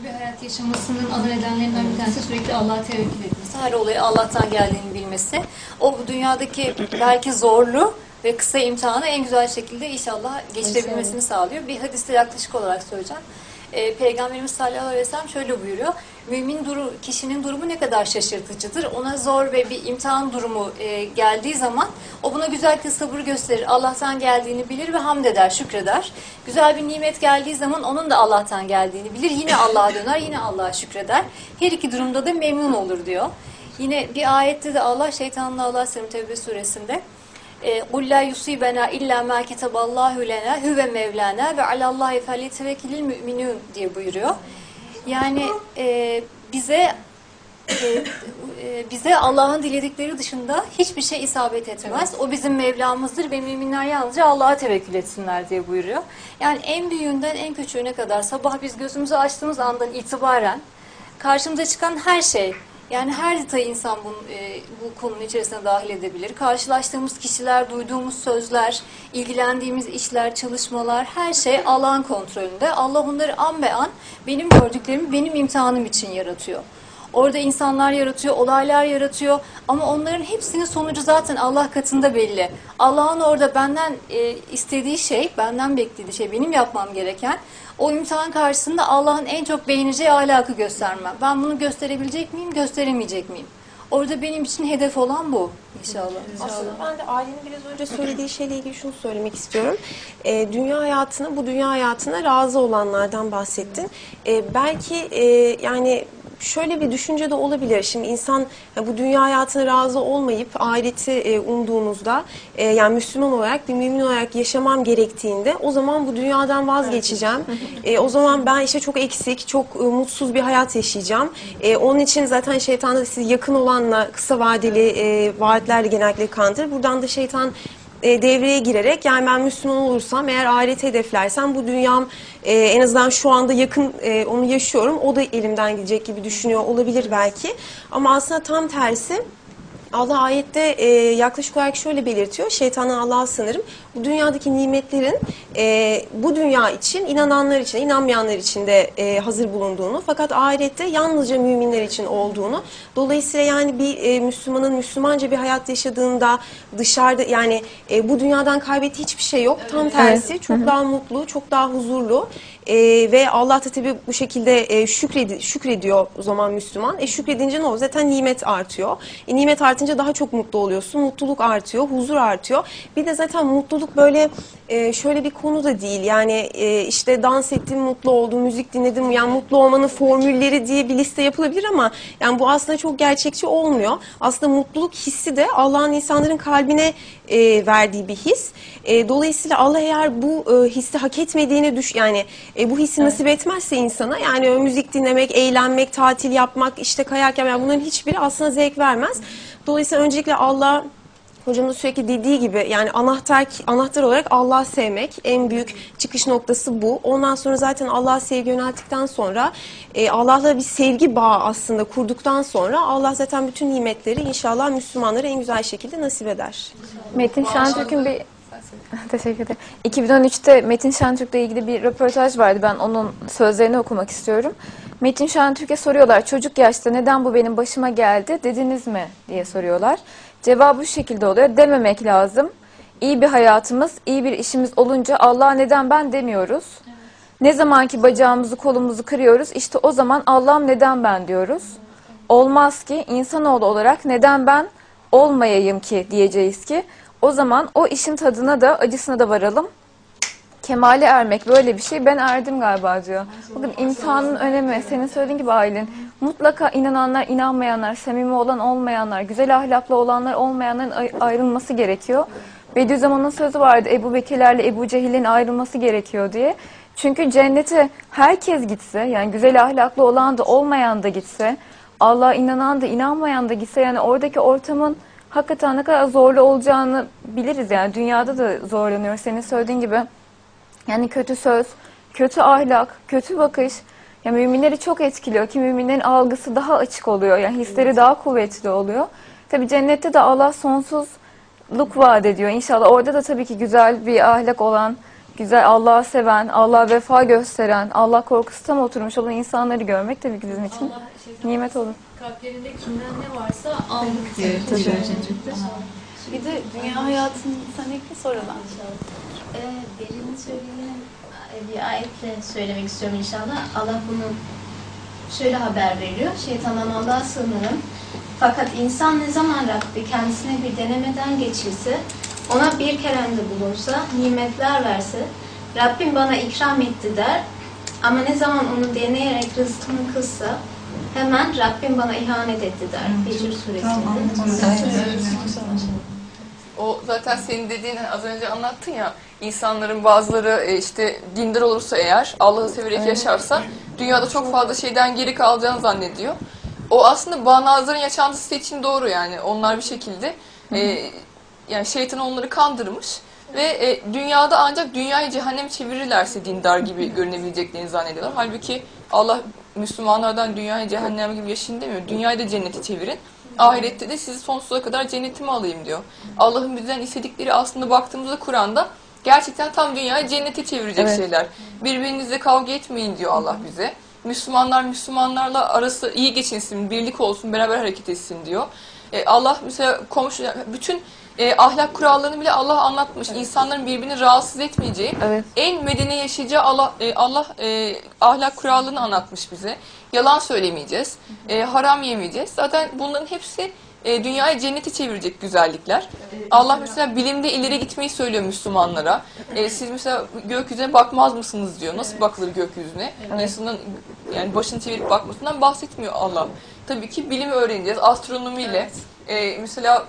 G: yaşamasının ana nedenlerinden bir tanesi sürekli Allah'a tevekkül etmesi. Her olayı Allah'tan geldiğini bilmesi. O bu dünyadaki belki zorlu ve kısa imtihanı en güzel şekilde inşallah geçirebilmesini sağlıyor. Bir hadiste yaklaşık olarak söyleyeceğim. E, Peygamberimiz sallallahu aleyhi ve sellem şöyle buyuruyor. Mümin duru, kişinin durumu ne kadar şaşırtıcıdır. Ona zor ve bir imtihan durumu e, geldiği zaman o buna güzel bir sabır gösterir. Allah'tan geldiğini bilir ve hamd eder, şükreder. Güzel bir nimet geldiği zaman onun da Allah'tan geldiğini bilir. Yine Allah'a döner, yine Allah'a şükreder. Her iki durumda da memnun olur diyor. Yine bir ayette de Allah şeytanla Allah Selam Tevbe suresinde قُلْ لَا يُصِيبَنَا اِلَّا مَا كَتَبَ اللّٰهُ لَنَا هُوَ مَوْلَانَا وَعَلَى اللّٰهِ فَلْيَتَوَكَّلِ الْمُؤْمِنُونَ diye buyuruyor. Yani e, bize e, e, bize Allah'ın diledikleri dışında hiçbir şey isabet etmez. O bizim Mevlamızdır ve müminler yalnızca Allah'a tevekkül etsinler diye buyuruyor. Yani en büyüğünden en küçüğüne kadar sabah biz gözümüzü açtığımız andan itibaren karşımıza çıkan her şey, yani her detayı insan bunu, e, bu konunun içerisine dahil edebilir. Karşılaştığımız kişiler, duyduğumuz sözler, ilgilendiğimiz işler, çalışmalar, her şey Allah'ın kontrolünde. Allah onları an be an benim gördüklerimi benim imtihanım için yaratıyor. Orada insanlar yaratıyor, olaylar yaratıyor ama onların hepsinin sonucu zaten Allah katında belli. Allah'ın orada benden e, istediği şey, benden beklediği şey, benim yapmam gereken o imtihan karşısında Allah'ın en çok beğeneceği ahlakı göstermem. Ben bunu gösterebilecek miyim, gösteremeyecek miyim? Orada benim için hedef olan bu inşallah.
A: Aslında ben de ailenin biraz önce söylediği şeyle ilgili şunu söylemek istiyorum. E, dünya hayatına, bu dünya hayatına razı olanlardan bahsettin. E, belki e, yani şöyle bir düşünce de olabilir. Şimdi insan bu dünya hayatına razı olmayıp ahireti e, umduğunuzda e, yani Müslüman olarak, bir mümin olarak yaşamam gerektiğinde o zaman bu dünyadan vazgeçeceğim. E, o zaman ben işte çok eksik, çok e, mutsuz bir hayat yaşayacağım. E, onun için zaten şeytan da sizi yakın olanla kısa vadeli e, vaatlerle genellikle kandırır. Buradan da şeytan E, devreye girerek yani ben Müslüman olursam eğer ahireti hedeflersem bu dünyam e, en azından şu anda yakın e, onu yaşıyorum, o da elimden gidecek gibi düşünüyor olabilir belki ama aslında tam tersi. Allah ayette e, yaklaşık olarak şöyle belirtiyor. Şeytandan Allah'a sığınırım. Bu dünyadaki nimetlerin e, bu dünya için, inananlar için, inanmayanlar için de e, hazır bulunduğunu, fakat ahirette yalnızca müminler için olduğunu. Dolayısıyla yani bir e, Müslümanın Müslümanca bir hayat yaşadığında dışarıda yani e, bu dünyadan kaybettiği hiçbir şey yok. Tam tersi evet. Çok Hı-hı. daha mutlu, çok daha huzurlu. Ee, ve Allah da tabii bu şekilde e, şükredi, şükrediyor o zaman Müslüman. E, şükredince ne oluyor? Zaten nimet artıyor. E, nimet artınca daha çok mutlu oluyorsun. Mutluluk artıyor, huzur artıyor. Bir de zaten mutluluk böyle e, şöyle bir konu da değil. Yani e, işte dans ettim, mutlu oldum, müzik dinledim. Yani mutlu olmanın formülleri diye bir liste yapılabilir ama yani bu aslında çok gerçekçi olmuyor. Aslında mutluluk hissi de Allah'ın insanların kalbine e, verdiği bir his. E, dolayısıyla Allah eğer bu e, hissi hak etmediğini düş yani E, bu hissi evet. nasip etmezse insana yani müzik dinlemek, eğlenmek, tatil yapmak, işte kayak yapmak yani bunların hiçbiri aslında zevk vermez. Dolayısıyla öncelikle Allah, hocamın sürekli dediği gibi yani anahtar anahtar olarak Allah'ı sevmek en büyük çıkış noktası bu. Ondan sonra zaten Allah'a sevgi yönelttikten sonra e, Allah'la bir sevgi bağı aslında kurduktan sonra Allah zaten bütün nimetleri inşallah Müslümanlara en güzel şekilde nasip eder.
H: Metin Şentürk'ün bir Teşekkür ederim. iki bin on üçte Metin Şentürk'le ilgili bir röportaj vardı. Ben onun sözlerini okumak istiyorum. Metin Şentürk'e soruyorlar. Çocuk yaşta neden bu benim başıma geldi dediniz mi diye soruyorlar. Cevabı şu şekilde oluyor. Dememek lazım. İyi bir hayatımız, iyi bir işimiz olunca Allah neden ben demiyoruz. Evet. Ne zaman ki bacağımızı kolumuzu kırıyoruz işte o zaman Allah'ım neden ben diyoruz. Olmaz ki insanoğlu olarak neden ben olmayayım ki diyeceğiz ki. O zaman o işin tadına da acısına da varalım. Kemale ermek böyle bir şey. Ben erdim galiba diyor. Bakın imtihanın önemi. Senin söylediğin gibi Aylin. Mutlaka inananlar, inanmayanlar, samimi olan olmayanlar, güzel ahlaklı olanlar olmayanların ayrılması gerekiyor. Bediüzzaman'ın sözü vardı. Ebu Bekirlerle Ebu Cehil'in ayrılması gerekiyor diye. Çünkü cennete herkes gitse, yani güzel ahlaklı olan da olmayan da gitse, Allah'a inanan da inanmayan da gitse, yani oradaki ortamın hakikaten ne kadar zorlu olacağını biliriz yani. Dünyada da zorlanıyoruz. Senin söylediğin gibi yani kötü söz, kötü ahlak, kötü bakış yani müminleri çok etkiliyor ki müminlerin algısı daha açık oluyor. Yani hisleri daha kuvvetli oluyor. Tabi cennette de Allah sonsuzluk vaat ediyor. İnşallah orada da tabii ki güzel bir ahlak olan, güzel, Allah'ı seven, Allah'a vefa gösteren, Allah korkusu tam oturmuş olan insanları görmek tabii ki bizim için
D: Allah şeytan
H: nimet olur.
D: kalplerinde kimden ne varsa aldık diye.
E: Bir de dünya hayatını sen ekle sonra ben.
J: Ee, Beril'in söylediğini bir ayetle söylemek istiyorum inşallah. Allah bunu şöyle haber veriyor. Şeytandan Allah'a sığınırım. Fakat insan ne zaman Rabbi kendisine bir denemeden geçirse, ona bir kerende bulunsa, nimetler verse, Rabbim bana ikram etti der. Ama ne zaman onu deneyerek rızkını kılsa, hemen Rabbim bana ihanet etti der. Hicr suresinde.
C: O zaten senin dediğin hani az önce anlattın ya, insanların bazıları e, işte dindar olursa eğer, Allah'ı severek yaşarsa dünyada çok fazla şeyden geri kalacağını zannediyor. O aslında bağnazların yaşantısı için doğru yani. Onlar bir şekilde e, yani şeytan onları kandırmış ve e, dünyada ancak dünyayı cehenneme çevirirlerse dindar gibi görünebileceklerini zannediyorlar. Halbuki Allah Müslümanlardan dünyayı cehennem gibi yaşayın demiyor. Dünyayı da cennete çevirin. Ahirette de sizi sonsuza kadar cennetime alayım diyor. Allah'ın bizden istedikleri aslında baktığımızda Kur'an'da gerçekten tam dünyayı cennete çevirecek
H: Evet.
C: şeyler. Birbirinizle kavga etmeyin diyor Allah bize. Müslümanlar Müslümanlarla arası iyi geçinsin, birlik olsun, beraber hareket etsin diyor. Ee, Allah mesela komşu, bütün e, ahlak kurallarını bile Allah anlatmış. Evet. İnsanların birbirini rahatsız etmeyeceği,
H: Evet.
C: en medeni yaşayacağı Allah, e, Allah e, ahlak kurallarını anlatmış bize. Yalan söylemeyeceğiz, e, haram yemeyeceğiz. Zaten bunların hepsi e, dünyayı cennete çevirecek güzellikler. Allah mesela bilimde ileri gitmeyi söylüyor Müslümanlara. E, siz mesela gökyüzüne bakmaz mısınız diyor. Nasıl bakılır gökyüzüne? İnsanın yani başını çevirip bakmasından bahsetmiyor Allah. Tabii ki bilimi öğreneceğiz. Astronomiyle e, mesela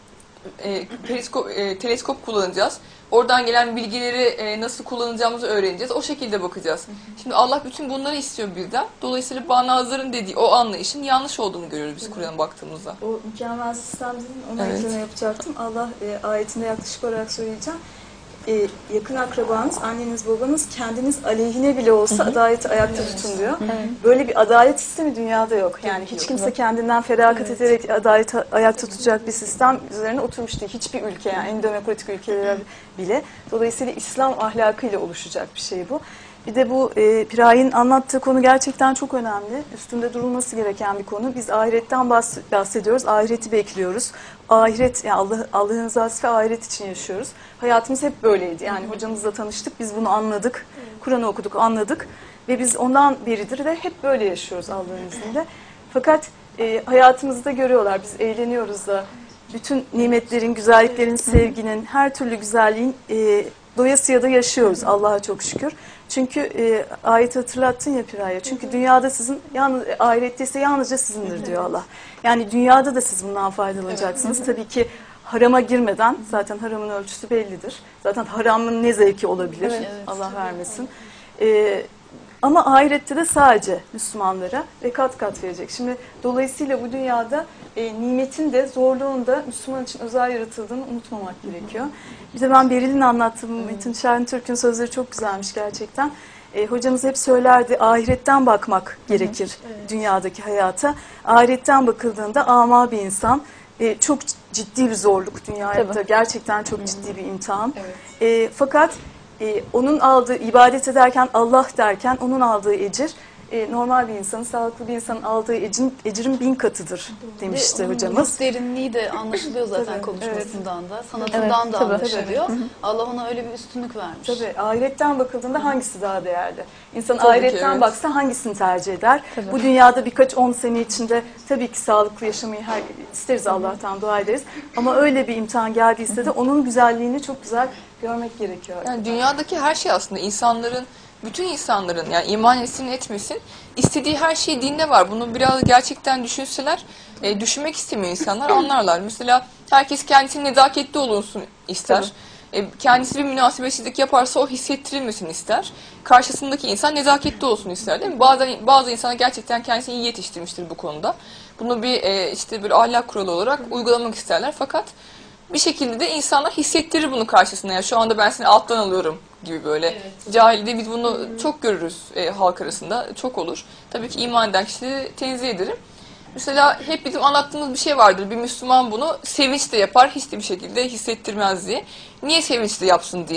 C: e, periskop, e, teleskop kullanacağız. Oradan gelen bilgileri e, nasıl kullanacağımızı öğreneceğiz. O şekilde bakacağız. Şimdi Allah bütün bunları istiyor bizden. Dolayısıyla bağnazların dediği o anlayışın yanlış olduğunu görüyoruz biz Kur'an'a baktığımızda.
B: O mükemmel sistem dedin, ona
C: Evet.
B: ekleme yapacaktım. Allah e, ayetinde yaklaşık olarak söyleyeceğim. E, yakın akrabanız, anneniz, babanız kendiniz aleyhine bile olsa adaleti ayakta tutun diyor. Böyle bir adalet sistemi dünyada yok. Yani hiç kimse kendinden feragat ederek adaleti ayakta tutacak bir sistem üzerine oturmuş değil. Hiçbir ülke, yani en demokratik ülkeler bile. Dolayısıyla İslam ahlakıyla oluşacak bir şey bu. Bir de bu e, Piraye'nin anlattığı konu gerçekten çok önemli. Üstünde durulması gereken bir konu. Biz ahiretten bahs- bahsediyoruz, ahireti bekliyoruz. Ahiret, yani Allah, Allah'ın rızası ve ahiret için yaşıyoruz. Hayatımız hep böyleydi. Yani hocamızla tanıştık, biz bunu anladık. Kur'an'ı okuduk, anladık. Ve biz ondan beridir de hep böyle yaşıyoruz Allah'ın izniyle. Fakat e, hayatımızda görüyorlar, biz eğleniyoruz da. Bütün nimetlerin, güzelliklerin, sevginin, her türlü güzelliğin e, doyasıya da yaşıyoruz Allah'a çok şükür. Çünkü e, ayet hatırlattın ya Piraye. Çünkü dünyada sizin, yalnız, ahirette ise yalnızca sizindir diyor Allah. Yani dünyada da siz bundan faydalanacaksınız. Tabii ki harama girmeden, zaten haramın ölçüsü bellidir. Zaten haramın ne zevki olabilir,
E: Evet.
B: Allah vermesin. E, ama ahirette de sadece Müslümanlara ve kat kat verecek. Şimdi dolayısıyla bu dünyada e, nimetin de zorluğun da Müslüman için özel yaratıldığını unutmamak gerekiyor. Bir de ben Beril'in anlattığı Metin Şentürk'ün sözleri çok güzelmiş gerçekten. E, hocamız hep söylerdi, ahiretten bakmak gerekir dünyadaki hayata. Ahiretten bakıldığında ama bir insan, e, çok ciddi bir zorluk dünyada,
H: Tabii.
B: gerçekten çok ciddi bir imtihan. E, fakat e, onun aldığı, ibadet ederken, Allah derken onun aldığı ecir, e, normal bir insanın, sağlıklı bir insanın aldığı ecirin, ecirin bin katıdır demişti
E: Ve onun
B: hocamız.
E: derinliği de anlaşılıyor zaten
B: Tabii,
E: konuşmasından da, sanatından
H: Evet,
E: da
H: tabii.
E: anlaşılıyor. Allah ona öyle bir üstünlük vermiş.
B: Tabii ahiretten bakıldığında hangisi daha değerli? İnsan
C: Tabii ki,
B: ahiretten
C: evet.
B: baksa hangisini tercih eder?
H: Tabii.
B: Bu dünyada birkaç on sene içinde tabii ki sağlıklı yaşamayı her, isteriz, Allah'tan dua ederiz. Ama öyle bir imtihan geldiyse de onun güzelliğini çok güzel görmek gerekiyor.
C: Yani dünyadaki her şey aslında insanların, bütün insanların yani iman etsin etmesin istediği her şey dinde var. Bunu biraz gerçekten düşünseler, e, düşünmek istemiyor insanlar, anlarlar. Mesela herkes kendisinin nezaketli olunsun ister. E, kendisi bir münasebetsizlik yaparsa o hissettirilmesin ister. Karşısındaki insan nezaketli olsun ister, değil mi? Bazen bazı insanlar gerçekten kendisini iyi yetiştirmiştir bu konuda. Bunu bir e, işte bir ahlak kuralı olarak uygulamak isterler. Fakat bir şekilde de insanlar hissettirir bunu karşısına. Yani şu anda ben seni alttan alıyorum gibi böyle. Evet. Cahilde biz bunu çok görürüz e, halk arasında. Çok olur. Tabii ki iman eden kişileri tenzih ederim. Mesela hep bizim anlattığımız bir şey vardır. Bir Müslüman bunu sevinçle yapar, hiç de bir şekilde hissettirmez diye. Niye sevinçle yapsın diye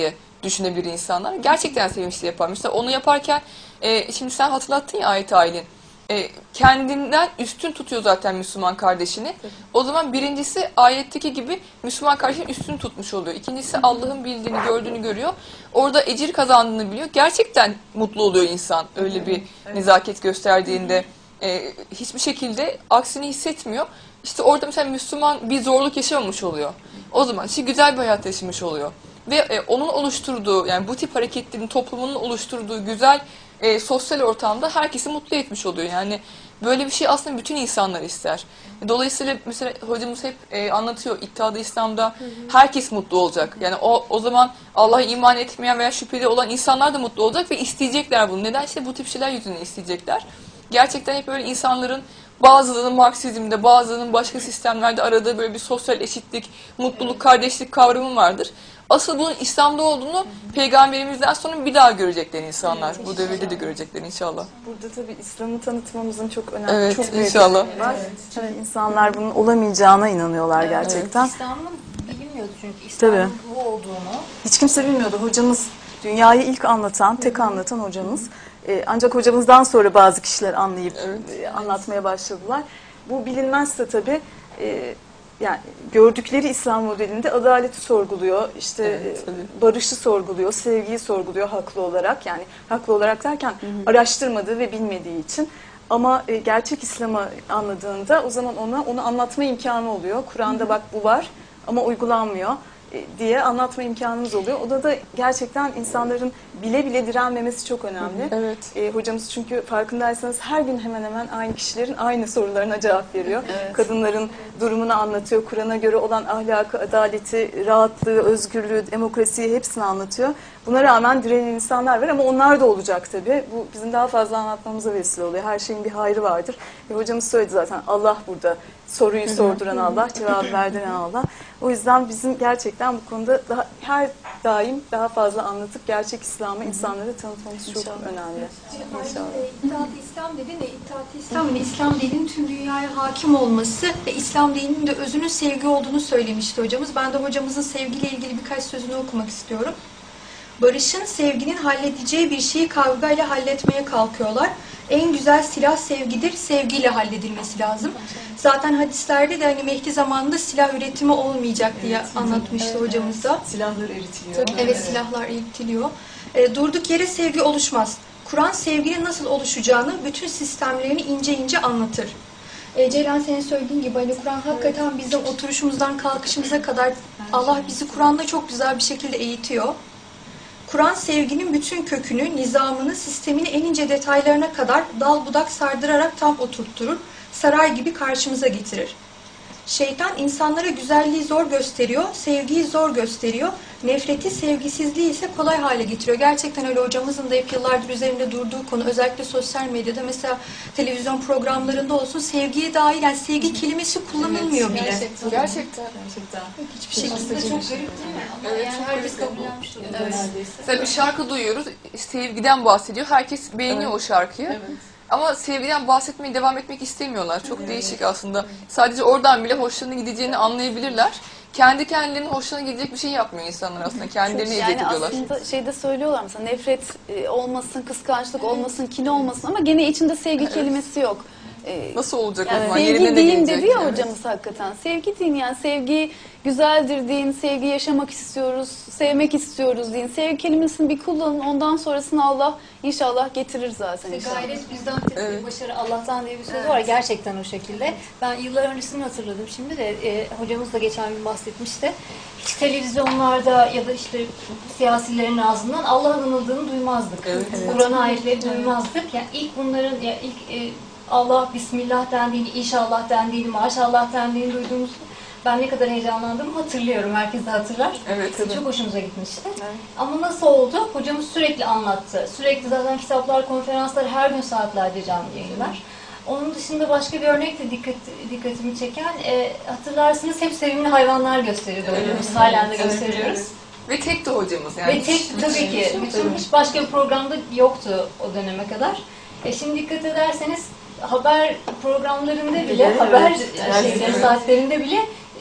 C: düşünebilir insanlar. Gerçekten sevinçli yapar. Mesela onu yaparken e, şimdi sen hatırlattın ya ayet Aylin. E, kendinden üstün tutuyor zaten Müslüman kardeşini. O zaman birincisi ayetteki gibi Müslüman kardeşini üstün tutmuş oluyor. İkincisi Allah'ın bildiğini, gördüğünü görüyor. Orada ecir kazandığını biliyor. Gerçekten mutlu oluyor insan öyle bir nezaket gösterdiğinde. E, hiçbir şekilde aksini hissetmiyor. İşte orada mesela Müslüman bir zorluk yaşamamış oluyor. O zaman işte güzel bir hayat yaşamış oluyor. Ve e, onun oluşturduğu, yani bu tip hareketlerin toplumunun oluşturduğu güzel e, sosyal ortamda herkesi mutlu etmiş oluyor. Yani böyle bir şey aslında bütün insanlar ister. Dolayısıyla mesela hocamız hep e, anlatıyor, İttihat-ı İslam'da herkes mutlu olacak. Yani o o zaman Allah'a iman etmeyen veya şüpheli olan insanlar da mutlu olacak ve isteyecekler bunu. Neden? İşte bu tip şeyler yüzünden isteyecekler. Gerçekten hep böyle insanların bazılarının Marksizm'de, bazılarının başka sistemlerde aradığı böyle bir sosyal eşitlik, mutluluk, kardeşlik kavramı vardır. Asıl bunun İslam'da olduğunu Peygamberimizden sonra bir daha görecekler insanlar. Bu devirde de görecekler inşallah.
B: Burada tabii İslam'ı tanıtmamızın çok önemli,
C: Evet,
B: çok büyük
C: inşallah.
B: bir var. Çünkü insanlar bunun olamayacağına inanıyorlar gerçekten.
G: İslam'ın bilinmiyordu çünkü İslam'ın
B: Tabii.
G: bu olduğunu.
B: Hiç kimse bilmiyordu. Hocamız, dünyayı ilk anlatan, tek anlatan hocamız. Ee, ancak hocamızdan sonra bazı kişiler anlayıp e, anlatmaya başladılar. Bu bilinmezse tabii e, yani gördükleri İslam modelinde adaleti sorguluyor, işte
C: Evet,
B: e, barışı sorguluyor, sevgiyi sorguluyor haklı olarak. Yani haklı olarak derken hı hı. araştırmadığı ve bilmediği için. Ama e, gerçek İslam'ı anladığında o zaman ona onu anlatma imkanı oluyor. Kur'an'da bak bu var ama uygulanmıyor diye anlatma imkanımız oluyor. O da da gerçekten insanların bile bile direnmemesi çok önemli.
C: Evet.
B: E, hocamız çünkü farkındaysanız her gün hemen hemen aynı kişilerin aynı sorularına cevap veriyor. Evet. Kadınların durumunu anlatıyor. Kur'an'a göre olan ahlakı, adaleti, rahatlığı, özgürlüğü, demokrasiyi hepsini anlatıyor. Buna rağmen direnen insanlar var ama onlar da olacak tabii. Bu bizim daha fazla anlatmamıza vesile oluyor. Her şeyin bir hayrı vardır. E, hocamız söyledi zaten, Allah burada. Soruyu sorduran Allah, cevabı verdiren Allah. O yüzden bizim gerçekten bu konuda daha, her daim daha fazla anlatıp gerçek İslam'ı insanlara tanıtmamız çok
K: İnşallah.
B: önemli. İnşallah.
K: İttihat-ı İslam dedin de İttihat-ı İslam yani İslam dininin tüm dünyaya hakim olması ve İslam dininin de özünün sevgi olduğunu söylemişti hocamız. Ben de hocamızın sevgiyle ilgili birkaç sözünü okumak istiyorum. Barışın, sevginin halledeceği bir şeyi kavgayla halletmeye kalkıyorlar. En güzel silah sevgidir, sevgiyle halledilmesi lazım. Zaten hadislerde de hani Mehdi zamanında silah üretimi olmayacak diye evet, anlatmıştı evet, hocamız da.
B: Silahlar eritiliyor.
K: Evet, evet, silahlar eritiliyor. E, durduk yere sevgi oluşmaz. Kur'an sevginin nasıl oluşacağını, bütün sistemlerini ince ince anlatır. E, Ceylan senin söylediğin gibi hani Kur'an hakikaten evet. bizim oturuşumuzdan kalkışımıza kadar Allah bizi Kur'an'da çok güzel bir şekilde eğitiyor. Kur'an sevginin bütün kökünü, nizamını, sistemini en ince detaylarına kadar dal budak sardırarak tam oturtturur, saray gibi karşımıza getirir. Şeytan insanlara güzelliği zor gösteriyor, sevgiyi zor gösteriyor, nefreti, sevgisizliği ise kolay hale getiriyor. Gerçekten öyle hocamızın da hep yıllardır üzerinde durduğu konu, özellikle sosyal medyada mesela televizyon programlarında olsun sevgiye dair yani sevgi kelimesi kullanılmıyor evet, bile.
C: Gerçekten. Gerçekten.
K: Gerçekten. Hiçbir şekilde
D: Aslında çok garip değil mi? Ama
C: evet,
D: yani herkes kabullenmiş durumda.
C: Evet. Mesela bir şarkı duyuyoruz, sevgiden bahsediyor, herkes beğeniyor evet. o şarkıyı. Evet. Ama sevgiden bahsetmeye devam etmek istemiyorlar. Çok evet. değişik aslında. Sadece oradan bile hoşlarına gideceğini anlayabilirler. Kendi kendilerine hoşlarına gidecek bir şey yapmıyor insanlar aslında. Kendilerini
E: yani
C: eziyet ediyorlar.
E: Aslında şeyde söylüyorlar mesela nefret olmasın, kıskançlık olmasın, kin olmasın ama gene içinde sevgi evet. kelimesi yok. Ee,
C: Nasıl olacak
E: yani
C: o zaman?
E: Sevgi
C: Yerine
E: din dedi ya
C: evet.
E: hocamız hakikaten. Sevgi din yani sevgi güzeldir din, sevgi yaşamak istiyoruz, sevmek istiyoruz din. Sevgi kelimesini bir kullanın ondan sonrasını Allah inşallah getirir zaten inşallah.
G: Gayret bizden,
C: evet.
G: başarı Allah'tan diye bir söz
K: evet.
G: var. Gerçekten o şekilde. Ben yıllar öncesini hatırladım şimdi de e, hocamız da geçen gün bahsetmişti. Hiç televizyonlarda ya da işte siyasilerin ağzından Allah'ın anıldığını duymazdık.
C: Evet. Evet.
G: Kur'an ayetleri duymazdık. Yani ilk bunların ya ilk e, Allah Bismillah dendiğini, inşallah dendiğini, maşallah dendiğini duyduğumuzda ben ne kadar heyecanlandığımı hatırlıyorum. Herkes de hatırlar.
C: Evet, evet.
G: Çok hoşumuza gitmişti.
C: Evet.
G: Ama nasıl oldu? Hocamız sürekli anlattı. Sürekli zaten kitaplar, konferanslar her gün saatlerce canlı yayınlar. Onun dışında başka bir örnek de dikkat, dikkatimi çeken, e, hatırlarsınız hep sevimli hayvanlar gösteriyordu hocamız. Evet. Halen de gösteriyoruz. Evet.
C: Ve tek de hocamız yani.
G: Ve tek tabii ki. Bütün hiç başka bir programda yoktu o döneme kadar. E, şimdi dikkat ederseniz haber programlarında bile, evet, haber şeyleri, evet. saatlerinde bile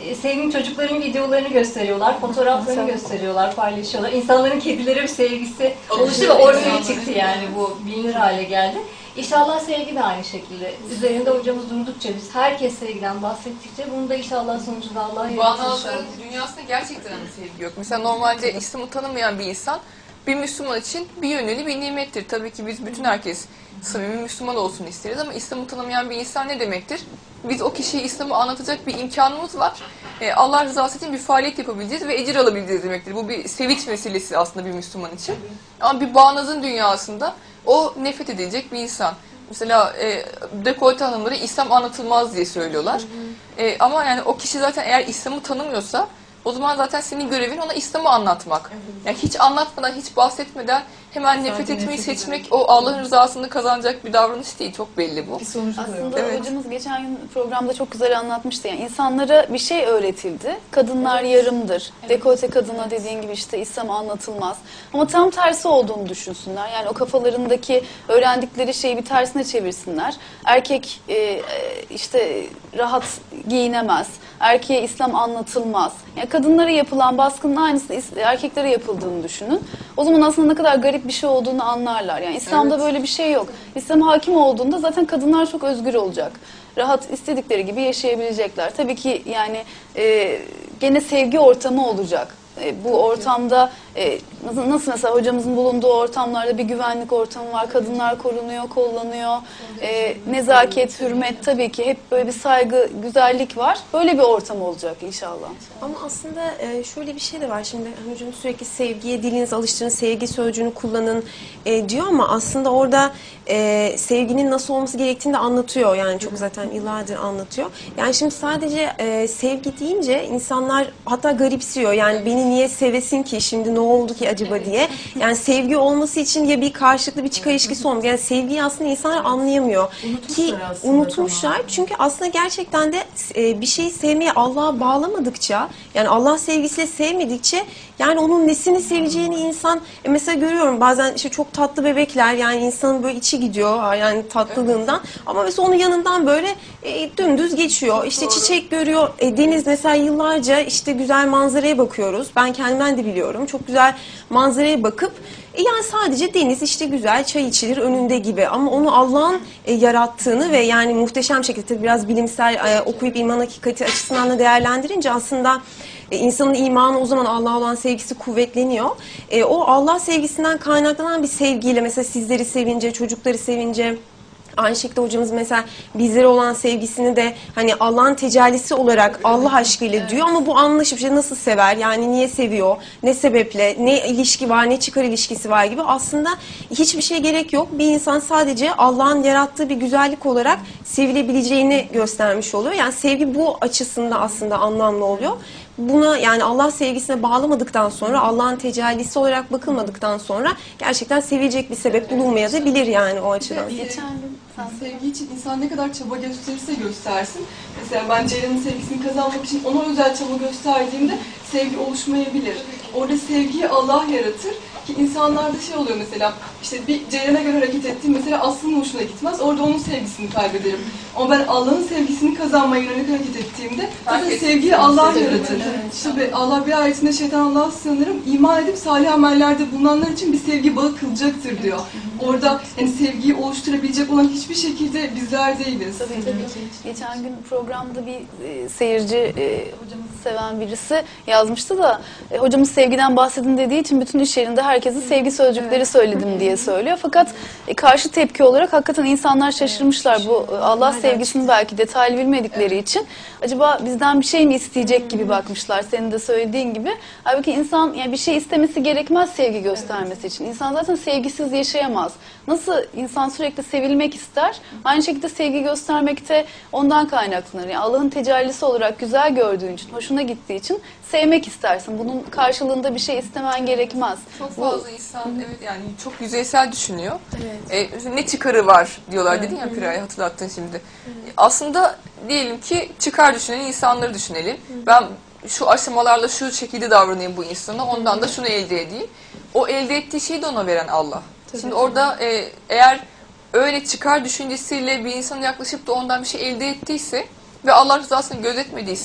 G: e, sevdiğim çocukların videolarını gösteriyorlar, fotoğraflarını gösteriyorlar, paylaşıyorlar. İnsanların kedilere bir sevgisi oluştu ve ortaya çıktı yani bu bilinir hale geldi. İnşallah sevgi de aynı şekilde. Üzerinde hocamız durdukça biz herkes sevgiden bahsettikçe bunu da inşallah sonucunda Allah'a
C: Bu
G: yaratır
C: anlamların
G: inşallah.
C: dünyasında gerçekten hani sevgi yok. Mesela normalde İslam'ı tanımayan bir insan bir Müslüman için bir yönlü bir nimettir. Tabii ki biz bütün herkes samimi Müslüman olsun isteriz ama İslam'ı tanımayan bir insan ne demektir? Biz o kişiye İslam'ı anlatacak bir imkanımız var. Ee, Allah rızası için bir faaliyet yapabileceğiz ve ecir alabileceğiz demektir. Bu bir sevinç meselesi aslında bir Müslüman için. Ama bir bağnazın dünyasında o nefret edilecek bir insan. Mesela e, dekolte hanımları İslam anlatılmaz diye söylüyorlar. E, ama yani o kişi zaten eğer İslam'ı tanımıyorsa o zaman zaten senin görevin ona İslam'ı anlatmak. Yani hiç anlatmadan, hiç bahsetmeden hemen nefret etmeyi seçmek o Allah'ın rızasını kazanacak bir davranış değil. Çok belli bu.
E: Aslında
C: Evet.
E: hocamız geçen gün programda çok güzel anlatmıştı. Yani insanlara bir şey öğretildi. Kadınlar yarımdır. Dekolte kadına dediğin gibi işte İslam anlatılmaz. Ama tam tersi olduğunu düşünsünler. Yani o kafalarındaki öğrendikleri şeyi bir tersine çevirsinler. Erkek e, işte rahat giyinemez. Erkeğe İslam anlatılmaz. Yani kadınlara yapılan baskının aynısı erkeklere yapıldığını düşünün. O zaman aslında ne kadar garip bir şey olduğunu anlarlar. Yani İslam'da
C: Evet.
E: böyle bir şey yok. İslam hakim olduğunda zaten kadınlar çok özgür olacak. Rahat istedikleri gibi yaşayabilecekler. Tabii ki yani e, gene sevgi ortamı olacak. E, bu ortamda e, nasıl, nasıl mesela hocamızın bulunduğu ortamlarda bir güvenlik ortamı var. Kadınlar korunuyor, kollanıyor. E, nezaket, hürmet tabii ki hep böyle bir saygı, güzellik var. Böyle bir ortam olacak inşallah.
A: Ama aslında e, şöyle bir şey de var. Şimdi hocam sürekli sevgiye diliniz alıştırın, sevgi sözcüğünü kullanın e, diyor ama aslında orada e, sevginin nasıl olması gerektiğini de anlatıyor. Yani çok zaten yıllardır anlatıyor. Yani şimdi sadece e, sevgi deyince insanlar hatta garipsiyor. Yani beni niye sevesin ki, şimdi ne oldu ki acaba diye. Yani sevgi olması için ya bir karşılıklı bir çıkar ilişkisi olmuyor. Yani sevgiyi aslında insanlar anlayamıyor. Ki unutmuşlar. Çünkü aslında gerçekten de e, bir şeyi sevmeye Allah'a bağlamadıkça, yani Allah sevgisiyle sevmedikçe yani onun nesini seveceğini insan e, mesela görüyorum bazen işte çok tatlı bebekler, yani insanın böyle içi gidiyor yani tatlılığından, ama mesela onun yanından böyle e, dümdüz geçiyor. İşte çiçek görüyor. E, deniz mesela yıllarca işte güzel manzaraya bakıyoruz. Ben kendimden de biliyorum. Çok güzel manzaraya bakıp e, yani sadece deniz işte güzel çay içilir önünde gibi, ama onu Allah'ın e, yarattığını ve yani muhteşem şekilde biraz bilimsel e, okuyup iman hakikati açısından da değerlendirince aslında E, insanın imanı o zaman Allah'a olan sevgisi kuvvetleniyor. E, o Allah sevgisinden kaynaklanan bir sevgiyle mesela sizleri sevince, çocukları sevince, aynı şekilde hocamız mesela bizlere olan sevgisini de hani Allah'ın tecellisi olarak Allah aşkıyla diyor, ama bu anlaşıp işte nasıl sever, yani niye seviyor, ne sebeple, ne ilişki var, ne çıkar ilişkisi var gibi, aslında hiçbir şey gerek yok. Bir insan sadece Allah'ın yarattığı bir güzellik olarak sevilebileceğini göstermiş oluyor. Yani sevgi bu açısında aslında anlamlı oluyor. Buna yani Allah sevgisine bağlamadıktan sonra, Allah'ın tecellisi olarak bakılmadıktan sonra gerçekten sevilecek bir sebep bulunmayabilir yani o açıdan.
F: Geçen gün sevgi için insan ne kadar çaba gösterirse göstersin. Mesela ben Ceylan'ın sevgisini kazanmak için ona özel çaba gösterdiğimde sevgi oluşmayabilir. Orada sevgiyi Allah yaratır. Ki insanlarda şey oluyor mesela, işte bir Ceylan'a göre hareket ettiğim mesela Aslı'nın hoşuna gitmez. Orada onun sevgisini kaybederim. Ama ben Allah'ın sevgisini kazanmaya yönelik hareket ettiğimde zaten sevgiyi Allah yaratır. İşte Allah bir ayetinde şeytan Allah'a sığınırım, iman edip salih amellerde bulunanlar için bir sevgi bağı kılacaktır diyor. Orada yani sevgiyi oluşturabilecek olan hiçbir şekilde bizler değiliz.
E: Tabii, tabii ki. Geçen gün programda bir e, seyirci e, hocamızı seven birisi yazmıştı da e, hocamız sevgiden bahsedin dediği için bütün iş yerinde herkese sevgi sözcükleri söyledim diye söylüyor. Fakat e, karşı tepki olarak hakikaten insanlar şaşırmışlar. Bu e, Allah sevgisini belki detaylı bilmedikleri için acaba bizden bir şey mi isteyecek gibi bakmışlar, senin de söylediğin gibi. Halbuki insan yani bir şey istemesi gerekmez sevgi göstermesi için. İnsan zaten sevgisiz yaşayamaz. Nasıl insan sürekli sevilmek ister, aynı şekilde sevgi göstermekte ondan kaynaklanır. Yani Allah'ın tecellisi olarak güzel gördüğün için, hoşuna gittiği için sevmek istersin. Bunun karşılığında bir şey istemen gerekmez.
C: Çok fazla insan evet yani çok yüzeysel düşünüyor. Evet. E, ne çıkarı var diyorlar, evet. Dedin ya Piray, hatırlattın şimdi. Evet. Aslında diyelim ki çıkar düşünen insanları düşünelim. Hı. Ben şu aşamalarla şu şekilde davranayım bu insana, ondan da şunu elde edeyim. O elde ettiği şeyi de ona veren Allah. Tabii. Şimdi orada e, eğer öyle çıkar düşüncesiyle bir insana yaklaşıp da ondan bir şey elde ettiyse ve Allah rızasını gözetmediyse,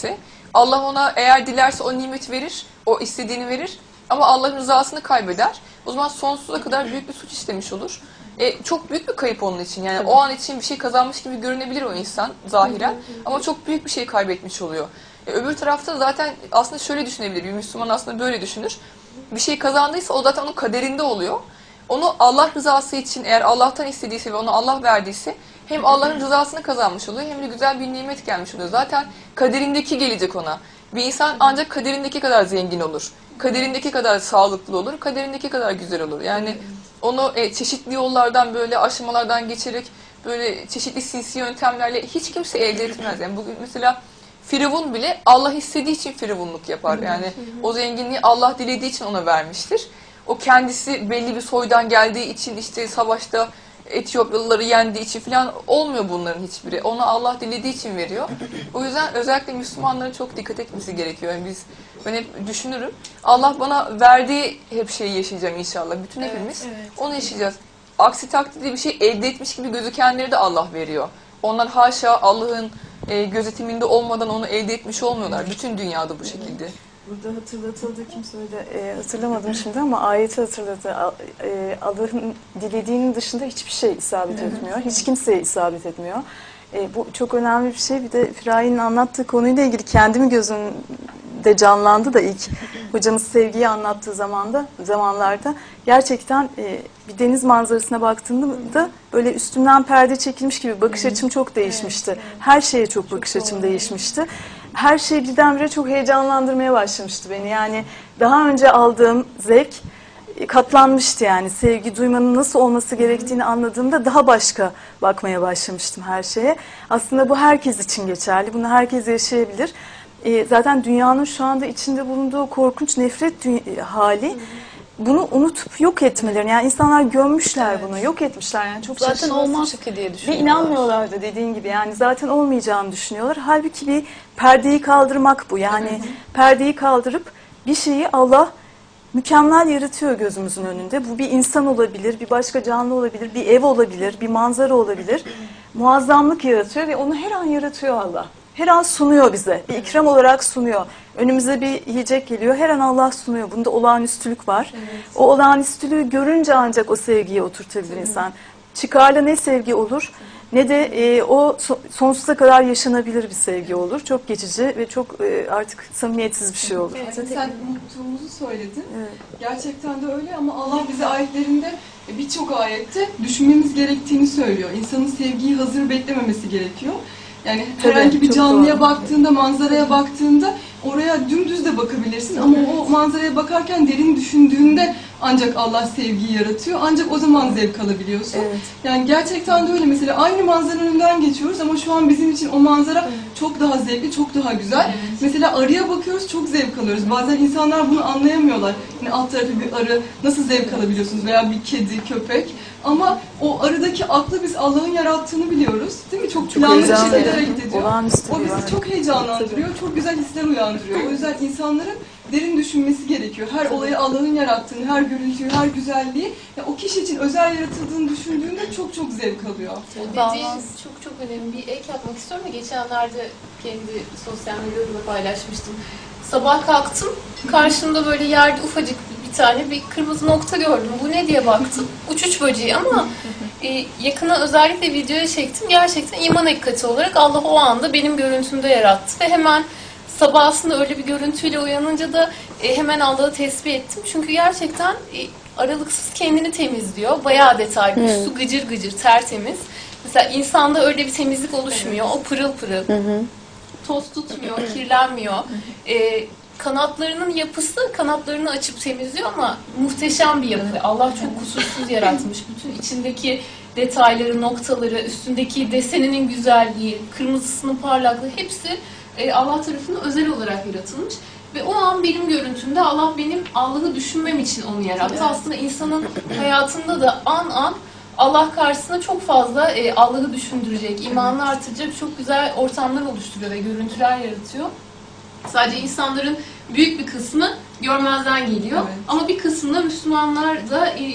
C: Allah ona eğer dilerse o nimeti verir, o istediğini verir. Ama Allah'ın rızasını kaybeder. O zaman sonsuza kadar büyük bir suç işlemiş olur. E, çok büyük bir kayıp onun için. Yani Tabii. o an için bir şey kazanmış gibi görünebilir o insan zahiren. Ama çok büyük bir şey kaybetmiş oluyor. E, öbür tarafta zaten aslında şöyle düşünebilir. Bir Müslüman aslında böyle düşünür. Bir şey kazandıysa o zaten onun kaderinde oluyor. Onu Allah rızası için, eğer Allah'tan istediyse ve onu Allah verdiyse hem Allah'ın rızasını kazanmış oluyor hem de güzel bir nimet gelmiş oluyor. Zaten kaderindeki gelecek ona. Bir insan ancak kaderindeki kadar zengin olur. Kaderindeki kadar sağlıklı olur. Kaderindeki kadar güzel olur. Yani onu e, çeşitli yollardan, böyle aşamalardan geçerek, böyle çeşitli sinsi yöntemlerle hiç kimse elde etmez. Yani bugün mesela Firavun bile Allah istediği için firavunluk yapar. Yani o zenginliği Allah dilediği için ona vermiştir. O kendisi belli bir soydan geldiği için, işte savaşta Etiyopyalıları yendiği için falan olmuyor bunların hiçbiri. Onu Allah dilediği için veriyor. O yüzden özellikle Müslümanların çok dikkat etmesi gerekiyor. Yani biz, ben hep düşünürüm. Allah bana verdiği hep şeyi yaşayacağım inşallah. Bütün
A: Evet,
C: hepimiz
A: evet.
C: onu yaşayacağız. Aksi takdirde bir şey elde etmiş gibi gözükenleri de Allah veriyor. Onlar haşa Allah'ın e, gözetiminde olmadan onu elde etmiş olmuyorlar. Bütün dünyada bu şekilde.
B: Burada hatırlatıldı, kim söyledi e, hatırlamadım şimdi ama ayeti hatırladı. Al- e, Allah'ın dilediğinin dışında hiçbir şey isabet etmiyor. Hiç kimseye isabet etmiyor. E, bu çok önemli bir şey. Bir de Firaye'nin anlattığı konuyla ilgili kendimi gözümde canlandı da ilk hocamız sevgiyi anlattığı zamanda zamanlarda gerçekten e, bir deniz manzarasına baktığımda böyle üstümden perde çekilmiş gibi bakış açım çok değişmişti. Her şeye çok bakış açım değişmişti. Her şey birdenbire çok heyecanlandırmaya başlamıştı beni. Yani daha önce aldığım zevk katlanmıştı yani. Sevgi duymanın nasıl olması gerektiğini anladığımda daha başka bakmaya başlamıştım her şeye. Aslında bu herkes için geçerli. Bunu herkes yaşayabilir. E, zaten dünyanın şu anda içinde bulunduğu korkunç nefret dü- hali bunu unutup yok etmelerini, yani insanlar gömmüşler evet. bunu, yok etmişler yani çok
E: zaten olmaz ki diye
B: ve
E: düşünüyorlar.
B: inanmıyorlar da dediğin gibi yani zaten olmayacağını düşünüyorlar. Halbuki bir perdeyi kaldırmak bu yani evet. perdeyi kaldırıp bir şeyi Allah mükemmel yaratıyor gözümüzün önünde. Bu bir insan olabilir, bir başka canlı olabilir, bir ev olabilir, bir manzara olabilir. Muazzamlık yaratıyor ve onu her an yaratıyor Allah. Her an sunuyor bize. Bir ikram olarak sunuyor. Önümüze bir yiyecek geliyor. Her an Allah sunuyor. Bunda olağanüstülük var. Evet. O olağanüstülüğü görünce ancak o sevgiye oturtabilir evet. insan. Çıkarla ne sevgi olur ne de e, o so- sonsuza kadar yaşanabilir bir sevgi olur. Çok geçici ve çok e, artık samimiyetsiz bir şey olur.
F: Evet, sen unuttuğumuzu söyledin. Evet. Gerçekten de öyle ama Allah bize ayetlerinde birçok ayette düşünmemiz gerektiğini söylüyor. İnsanın sevgiyi hazır beklememesi gerekiyor. Yani
B: Tabii,
F: herhangi bir canlıya
B: doğru.
F: baktığında, manzaraya baktığında oraya dümdüz de bakabilirsin ama o manzaraya bakarken derin düşündüğünde ancak Allah sevgiyi yaratıyor. Ancak o zaman zevk alabiliyorsun.
B: Evet.
F: Yani gerçekten de öyle. Mesela aynı manzaranın önünden geçiyoruz ama şu an bizim için o manzara evet. çok daha zevkli, çok daha güzel. Evet. Mesela arıya bakıyoruz, çok zevk alıyoruz. Bazen insanlar bunu anlayamıyorlar. Yani alt tarafı bir arı, nasıl zevk alabiliyorsunuz veya bir kedi, köpek. Ama o arıdaki aklı biz Allah'ın yarattığını biliyoruz. Değil mi? Çok planlı bir şekilde hareket ediyor. O bizi çok heyecanlandırıyor, çok güzel hisler uyandırıyor. O yüzden insanların derin düşünmesi gerekiyor. Her olayı Allah'ın yarattığını, her görüntüyü, her güzelliği ya o kişi için özel yaratıldığını düşündüğünde çok çok zevk alıyor.
D: Dediğiniz çok çok önemli. Bir ek yapmak istiyorum da geçenlerde kendi sosyal medyada paylaşmıştım. Sabah kalktım, karşımda böyle yerde ufacık bir tane bir kırmızı nokta gördüm. Bu ne diye baktım. Uçuç böceği ama e, yakına özellikle videoya çektim. Gerçekten iman hakikati olarak Allah o anda benim görüntümde yarattı ve hemen sabah aslında öyle bir görüntüyle uyanınca da e, hemen Allah'ı tesbih ettim. Çünkü gerçekten e, aralıksız kendini temizliyor. Bayağı detaylı. Hmm. Su gıcır gıcır, tertemiz. Mesela insanda öyle bir temizlik oluşmuyor. O pırıl pırıl. Hı hı. Toz tutmuyor, kirlenmiyor. E, kanatlarının yapısı kanatlarını açıp temizliyor ama muhteşem bir yapı. Allah çok kusursuz yaratmış. Bütün içindeki detayları, noktaları, üstündeki deseninin güzelliği, kırmızısının parlaklığı hepsi Allah tarafından özel olarak yaratılmış. Ve o an benim görüntümde Allah benim Allah'ı düşünmem için onu yarattı. Evet. Aslında insanın hayatında da an an Allah karşısında çok fazla e, Allah'ı düşündürecek, imanını artıracak çok güzel ortamlar oluşturuyor ve görüntüler yaratıyor. Sadece insanların büyük bir kısmı görmezden geliyor. Evet. Ama bir kısmında Müslümanlar da e,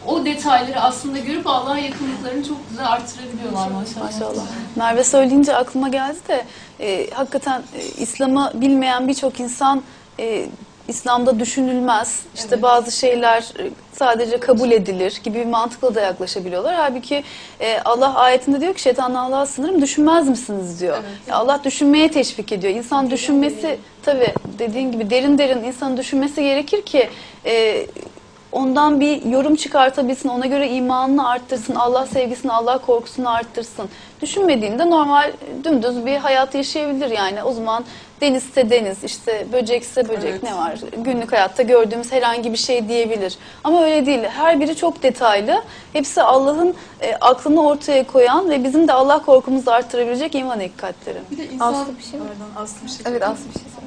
D: o detayları aslında görüp Allah'a yakınlıklarını çok güzel artırabiliyorlar maşallah.
E: Maşallah. Merve söyleyince aklıma geldi de e, hakikaten e, İslam'ı bilmeyen birçok insan e, İslam'da düşünülmez. İşte evet. bazı şeyler e, sadece kabul edilir gibi bir mantıkla da yaklaşabiliyorlar. Halbuki e, Allah ayetinde diyor ki şeytanla Allah'a sınırım düşünmez misiniz diyor. Evet. Ya Allah düşünmeye teşvik ediyor. İnsan derin düşünmesi derin. Tabii dediğin gibi derin derin insanın düşünmesi gerekir ki e, ondan bir yorum çıkartabilsin, ona göre imanını arttırsın, Allah sevgisini, Allah korkusunu arttırsın. Düşünmediğinde normal dümdüz bir hayat yaşayabilir yani. O zaman denizse deniz, işte böcekse böcek evet. ne var? Günlük hayatta gördüğümüz herhangi bir şey diyebilir. Ama öyle değil. Her biri çok detaylı. Hepsi Allah'ın e, aklını ortaya koyan ve bizim de Allah korkumuzu arttırabilecek iman hakikatleri.
F: Bir de insan...
H: Aslı bir şey mi?
F: Pardon, Aslı bir şey.
H: Evet, Aslı bir şey söyleyeyim.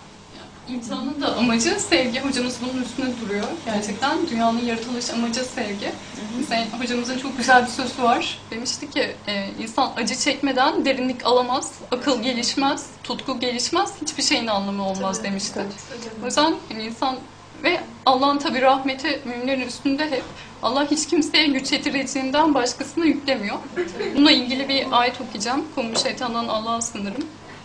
L: İmtihanın da amacı sevgi. Hocamız bunun üstüne duruyor. Gerçekten dünyanın yaratılış amacı sevgi. Hı hı. Mesela hocamızın çok güzel bir sözü var. Demişti ki e, insan acı çekmeden derinlik alamaz, akıl gelişmez, tutku gelişmez, hiçbir şeyin anlamı olmaz tabii, demişti. Tabii. O yüzden yani insan ve Allah'ın tabii rahmeti müminlerin üstünde hep. Allah hiç kimseye güç yetireceğinden başkasını yüklemiyor. Bununla ilgili bir ayet okuyacağım. Kovmuş şeytandan Allah'a sınırım.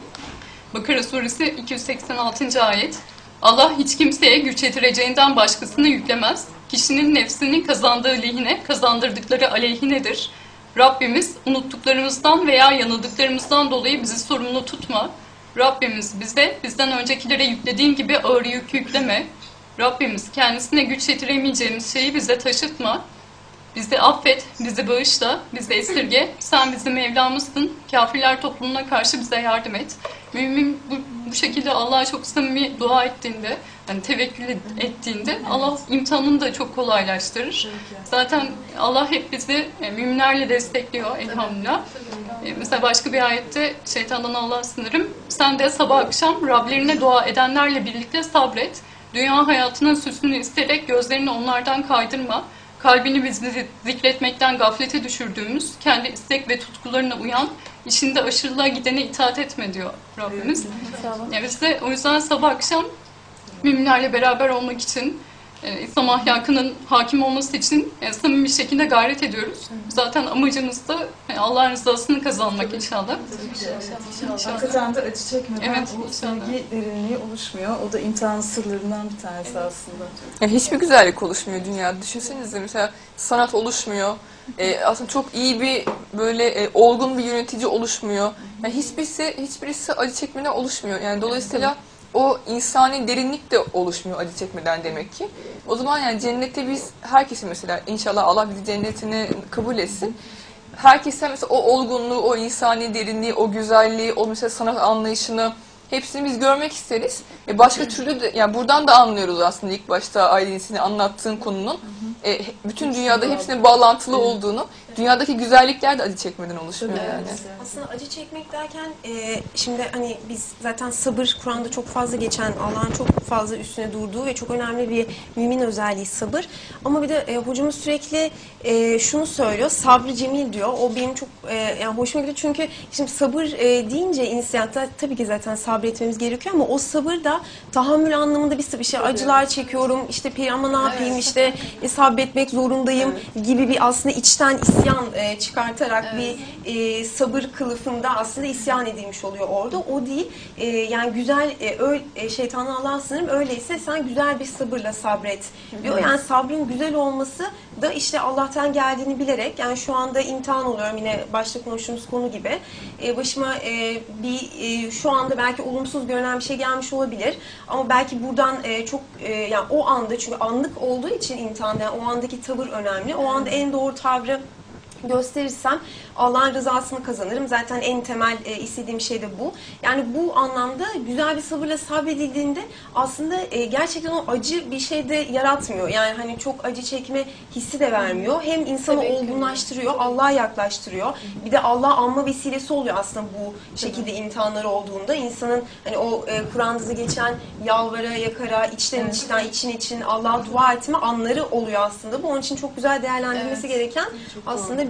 L: Bakara suresi iki yüz seksen altıncı ayet. Allah hiç kimseye güç yetireceğinden başkasını yüklemez. Kişinin nefsinin kazandığı lehine, kazandırdıkları aleyhinedir. Rabbimiz unuttuklarımızdan veya yanıldıklarımızdan dolayı bizi sorumlu tutma. Rabbimiz bize, bizden öncekilere yüklediğin gibi ağır yük yükleme. Rabbimiz kendisine güç yetiremeyeceğimiz şeyi bize taşıtma. Bizi affet, bizi bağışla, bizi esirge. Sen bizim Mevlamızsın. Kafirler toplumuna karşı bize yardım et. Mümin bu, bu şekilde Allah'a çok samimi dua ettiğinde, yani tevekkül ettiğinde evet. Allah imtihanını da çok kolaylaştırır. Zaten Allah hep bizi e, müminlerle destekliyor elhamdülillah. E, mesela başka bir ayette şeytandan Allah'a sınırım. Sen de sabah akşam Rablerine dua edenlerle birlikte sabret. Dünya hayatının süsünü isteyerek gözlerini onlardan kaydırma. Kalbini bizi zikretmekten gaflete düşürdüğümüz, kendi istek ve tutkularına uyan, işinde aşırılığa gidene itaat etme diyor Rabbimiz. Yani biz de o yüzden sabah akşam müminlerle beraber olmak için, e, İslam ahlakının hakim olması için e, samimi bir şekilde gayret ediyoruz. Zaten amacımız da e, Allah'ın rızasını kazanmak inşallah.
F: İnşallah. Hakikaten de acı çekmeden
L: evet,
F: o sevgi derinliği oluşmuyor. O da imtihanın sırlarından bir tanesi evet. aslında.
C: Yani hiçbir güzellik oluşmuyor dünyada. Düşünsenize mesela sanat oluşmuyor. Ee, aslında çok iyi bir böyle e, olgun bir yönetici oluşmuyor. Yani hiçbirisi hiçbirisi acı çekmeden oluşmuyor. Yani dolayısıyla o insani derinlik de oluşmuyor acı çekmeden demek ki. O zaman yani cennette biz herkesi mesela inşallah Allah bizi cennetine kabul etsin. Herkese mesela o olgunluğu, o insani derinliği, o güzelliği, o mesela sanat anlayışını hepsini biz görmek isteriz. E başka türlü de yani buradan da anlıyoruz aslında ilk başta ailesini anlattığın konunun e, bütün dünyada hepsinin bağlantılı olduğunu, dünyadaki güzellikler de acı çekmeden oluşmuyor yani.
A: Aslında acı çekmek derken e, şimdi hani biz zaten sabır Kur'an'da çok fazla geçen, Allah'ın çok fazla üstüne durduğu ve çok önemli bir mümin özelliği sabır. Ama bir de e, hocamız sürekli e, şunu söylüyor, sabrı cemil diyor. O benim çok e, yani hoşuma gidiyor çünkü şimdi sabır e, deyince inisiyatta tabii ki zaten sabretmemiz gerekiyor ama o sabır da tahammül anlamında bir, bir şey. Acılar çekiyorum, işte peki ama ne yapayım evet. işte e, sabretmek zorundayım evet. gibi bir aslında içten isyan e, çıkartarak evet. bir e, sabır kılıfında aslında isyan edilmiş oluyor orada. O değil. E, yani güzel e, öyle, e, şeytanın Allah'a sınırım öyleyse sen güzel bir sabırla sabret diyor. Yani sabrın güzel olması da işte Allah'tan geldiğini bilerek yani şu anda imtihan oluyorum yine başta konuştuğumuz konu gibi. E, başıma e, bir e, şu anda belki olumsuz görünen bir şey gelmiş olabilir. Ama belki buradan e, çok e, yani o anda çünkü anlık olduğu için imtihanda yani o andaki tavır önemli. O anda en doğru tavrı gösterirsem Allah'ın rızasını kazanırım. Zaten en temel e, istediğim şey de bu. Yani bu anlamda güzel bir sabırla sabredildiğinde aslında e, gerçekten o acı bir şey de yaratmıyor. Yani hani çok acı çekme hissi de vermiyor. Hem insanı Tabii olgunlaştırıyor, Allah'a yaklaştırıyor. Bir de Allah anma vesilesi oluyor aslında bu şekilde imtihanları olduğunda. İnsanın hani o e, Kur'an'da geçen yalvara, yakara, içten evet. içten, için için Allah'a dua etme anları oluyor aslında. Bu onun için çok güzel değerlendirilmesi evet. gereken çok aslında bir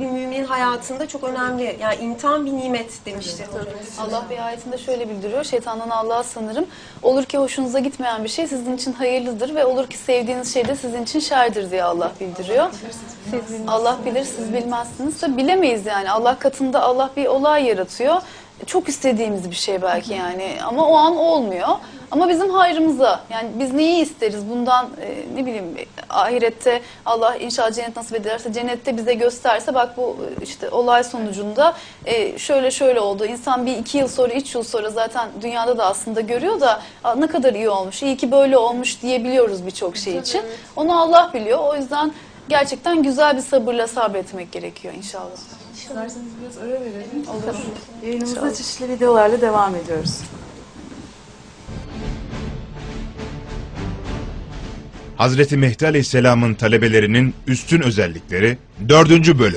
A: bir müminin hayatında çok önemli. Yani imtihan bir nimet demiştir hocamız.
E: Allah bir ayetinde şöyle bildiriyor. Şeytandan Allah'a sığınırım. Olur ki hoşunuza gitmeyen bir şey sizin için hayırlıdır ve olur ki sevdiğiniz şey de sizin için şerdir diye Allah bildiriyor. Allah bilir, siz bilmezsiniz ve bilemeyiz yani. Allah katında Allah bir olay yaratıyor. Çok istediğimiz bir şey belki yani ama o an olmuyor. Ama bizim hayrımıza, yani biz neyi isteriz bundan, e, ne bileyim ahirette Allah inşallah cennet nasip ederse, cennette bize gösterse bak bu işte olay sonucunda e, şöyle şöyle oldu. İnsan bir iki yıl sonra, üç yıl sonra zaten dünyada da aslında görüyor da ne kadar iyi olmuş, iyi ki böyle olmuş diyebiliyoruz birçok şey için. Onu Allah biliyor. O yüzden gerçekten güzel bir sabırla sabretmek gerekiyor inşallah.
B: İsterseniz biraz ara verelim. Olur. Yayınımıza çeşitli videolarla devam ediyoruz.
M: Hazreti Mehdi Aleyhisselam'ın talebelerinin üstün özellikleri dördüncü bölüm.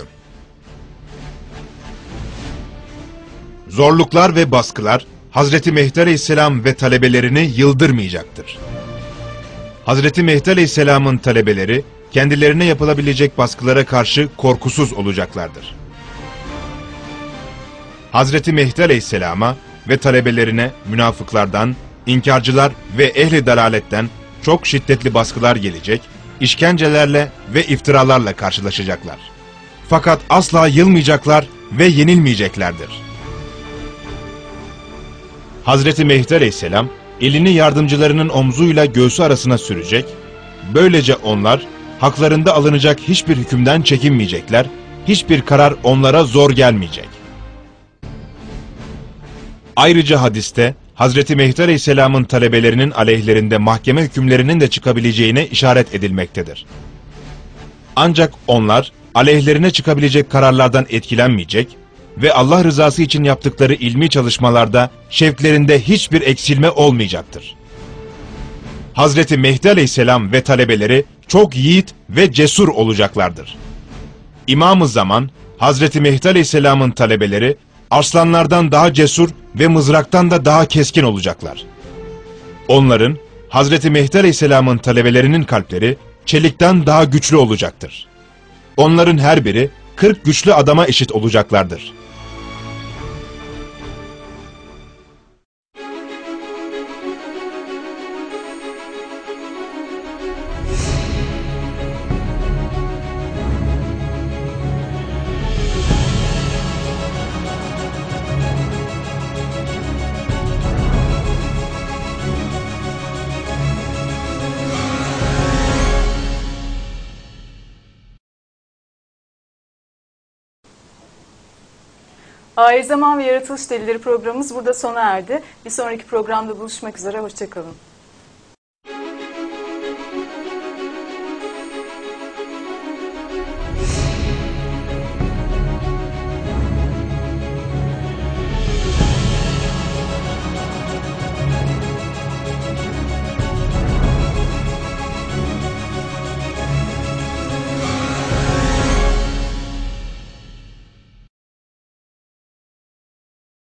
M: Zorluklar ve baskılar Hazreti Mehdi Aleyhisselam ve talebelerini yıldırmayacaktır. Hazreti Mehdi Aleyhisselam'ın talebeleri kendilerine yapılabilecek baskılara karşı korkusuz olacaklardır. Hazreti Mehdi Aleyhisselam'a ve talebelerine münafıklardan, inkarcılar ve ehli dalaletten çok şiddetli baskılar gelecek, işkencelerle ve iftiralarla karşılaşacaklar. Fakat asla yılmayacaklar ve yenilmeyeceklerdir. Hazreti Mehdi Aleyhisselam, elini yardımcılarının omzuyla göğsü arasına sürecek, böylece onlar, haklarında alınacak hiçbir hükümden çekinmeyecekler, hiçbir karar onlara zor gelmeyecek. Ayrıca hadiste, Hazreti Mehdi Aleyhisselam'ın talebelerinin aleyhlerinde mahkeme hükümlerinin de çıkabileceğine işaret edilmektedir. Ancak onlar, aleyhlerine çıkabilecek kararlardan etkilenmeyecek ve Allah rızası için yaptıkları ilmi çalışmalarda şevklerinde hiçbir eksilme olmayacaktır. Hazreti Mehdi Aleyhisselam ve talebeleri çok yiğit ve cesur olacaklardır. İmam-ı Zaman, Hazreti Mehdi Aleyhisselam'ın talebeleri, arslanlardan daha cesur ve mızraktan da daha keskin olacaklar. Onların, Hazreti Mehdi Aleyhisselam'ın talebelerinin kalpleri, çelikten daha güçlü olacaktır. Onların her biri, kırk güçlü adama eşit olacaklardır.
B: Ahir Zaman ve Yaratılış Delilleri programımız burada sona erdi. Bir sonraki programda buluşmak üzere, hoşça kalın.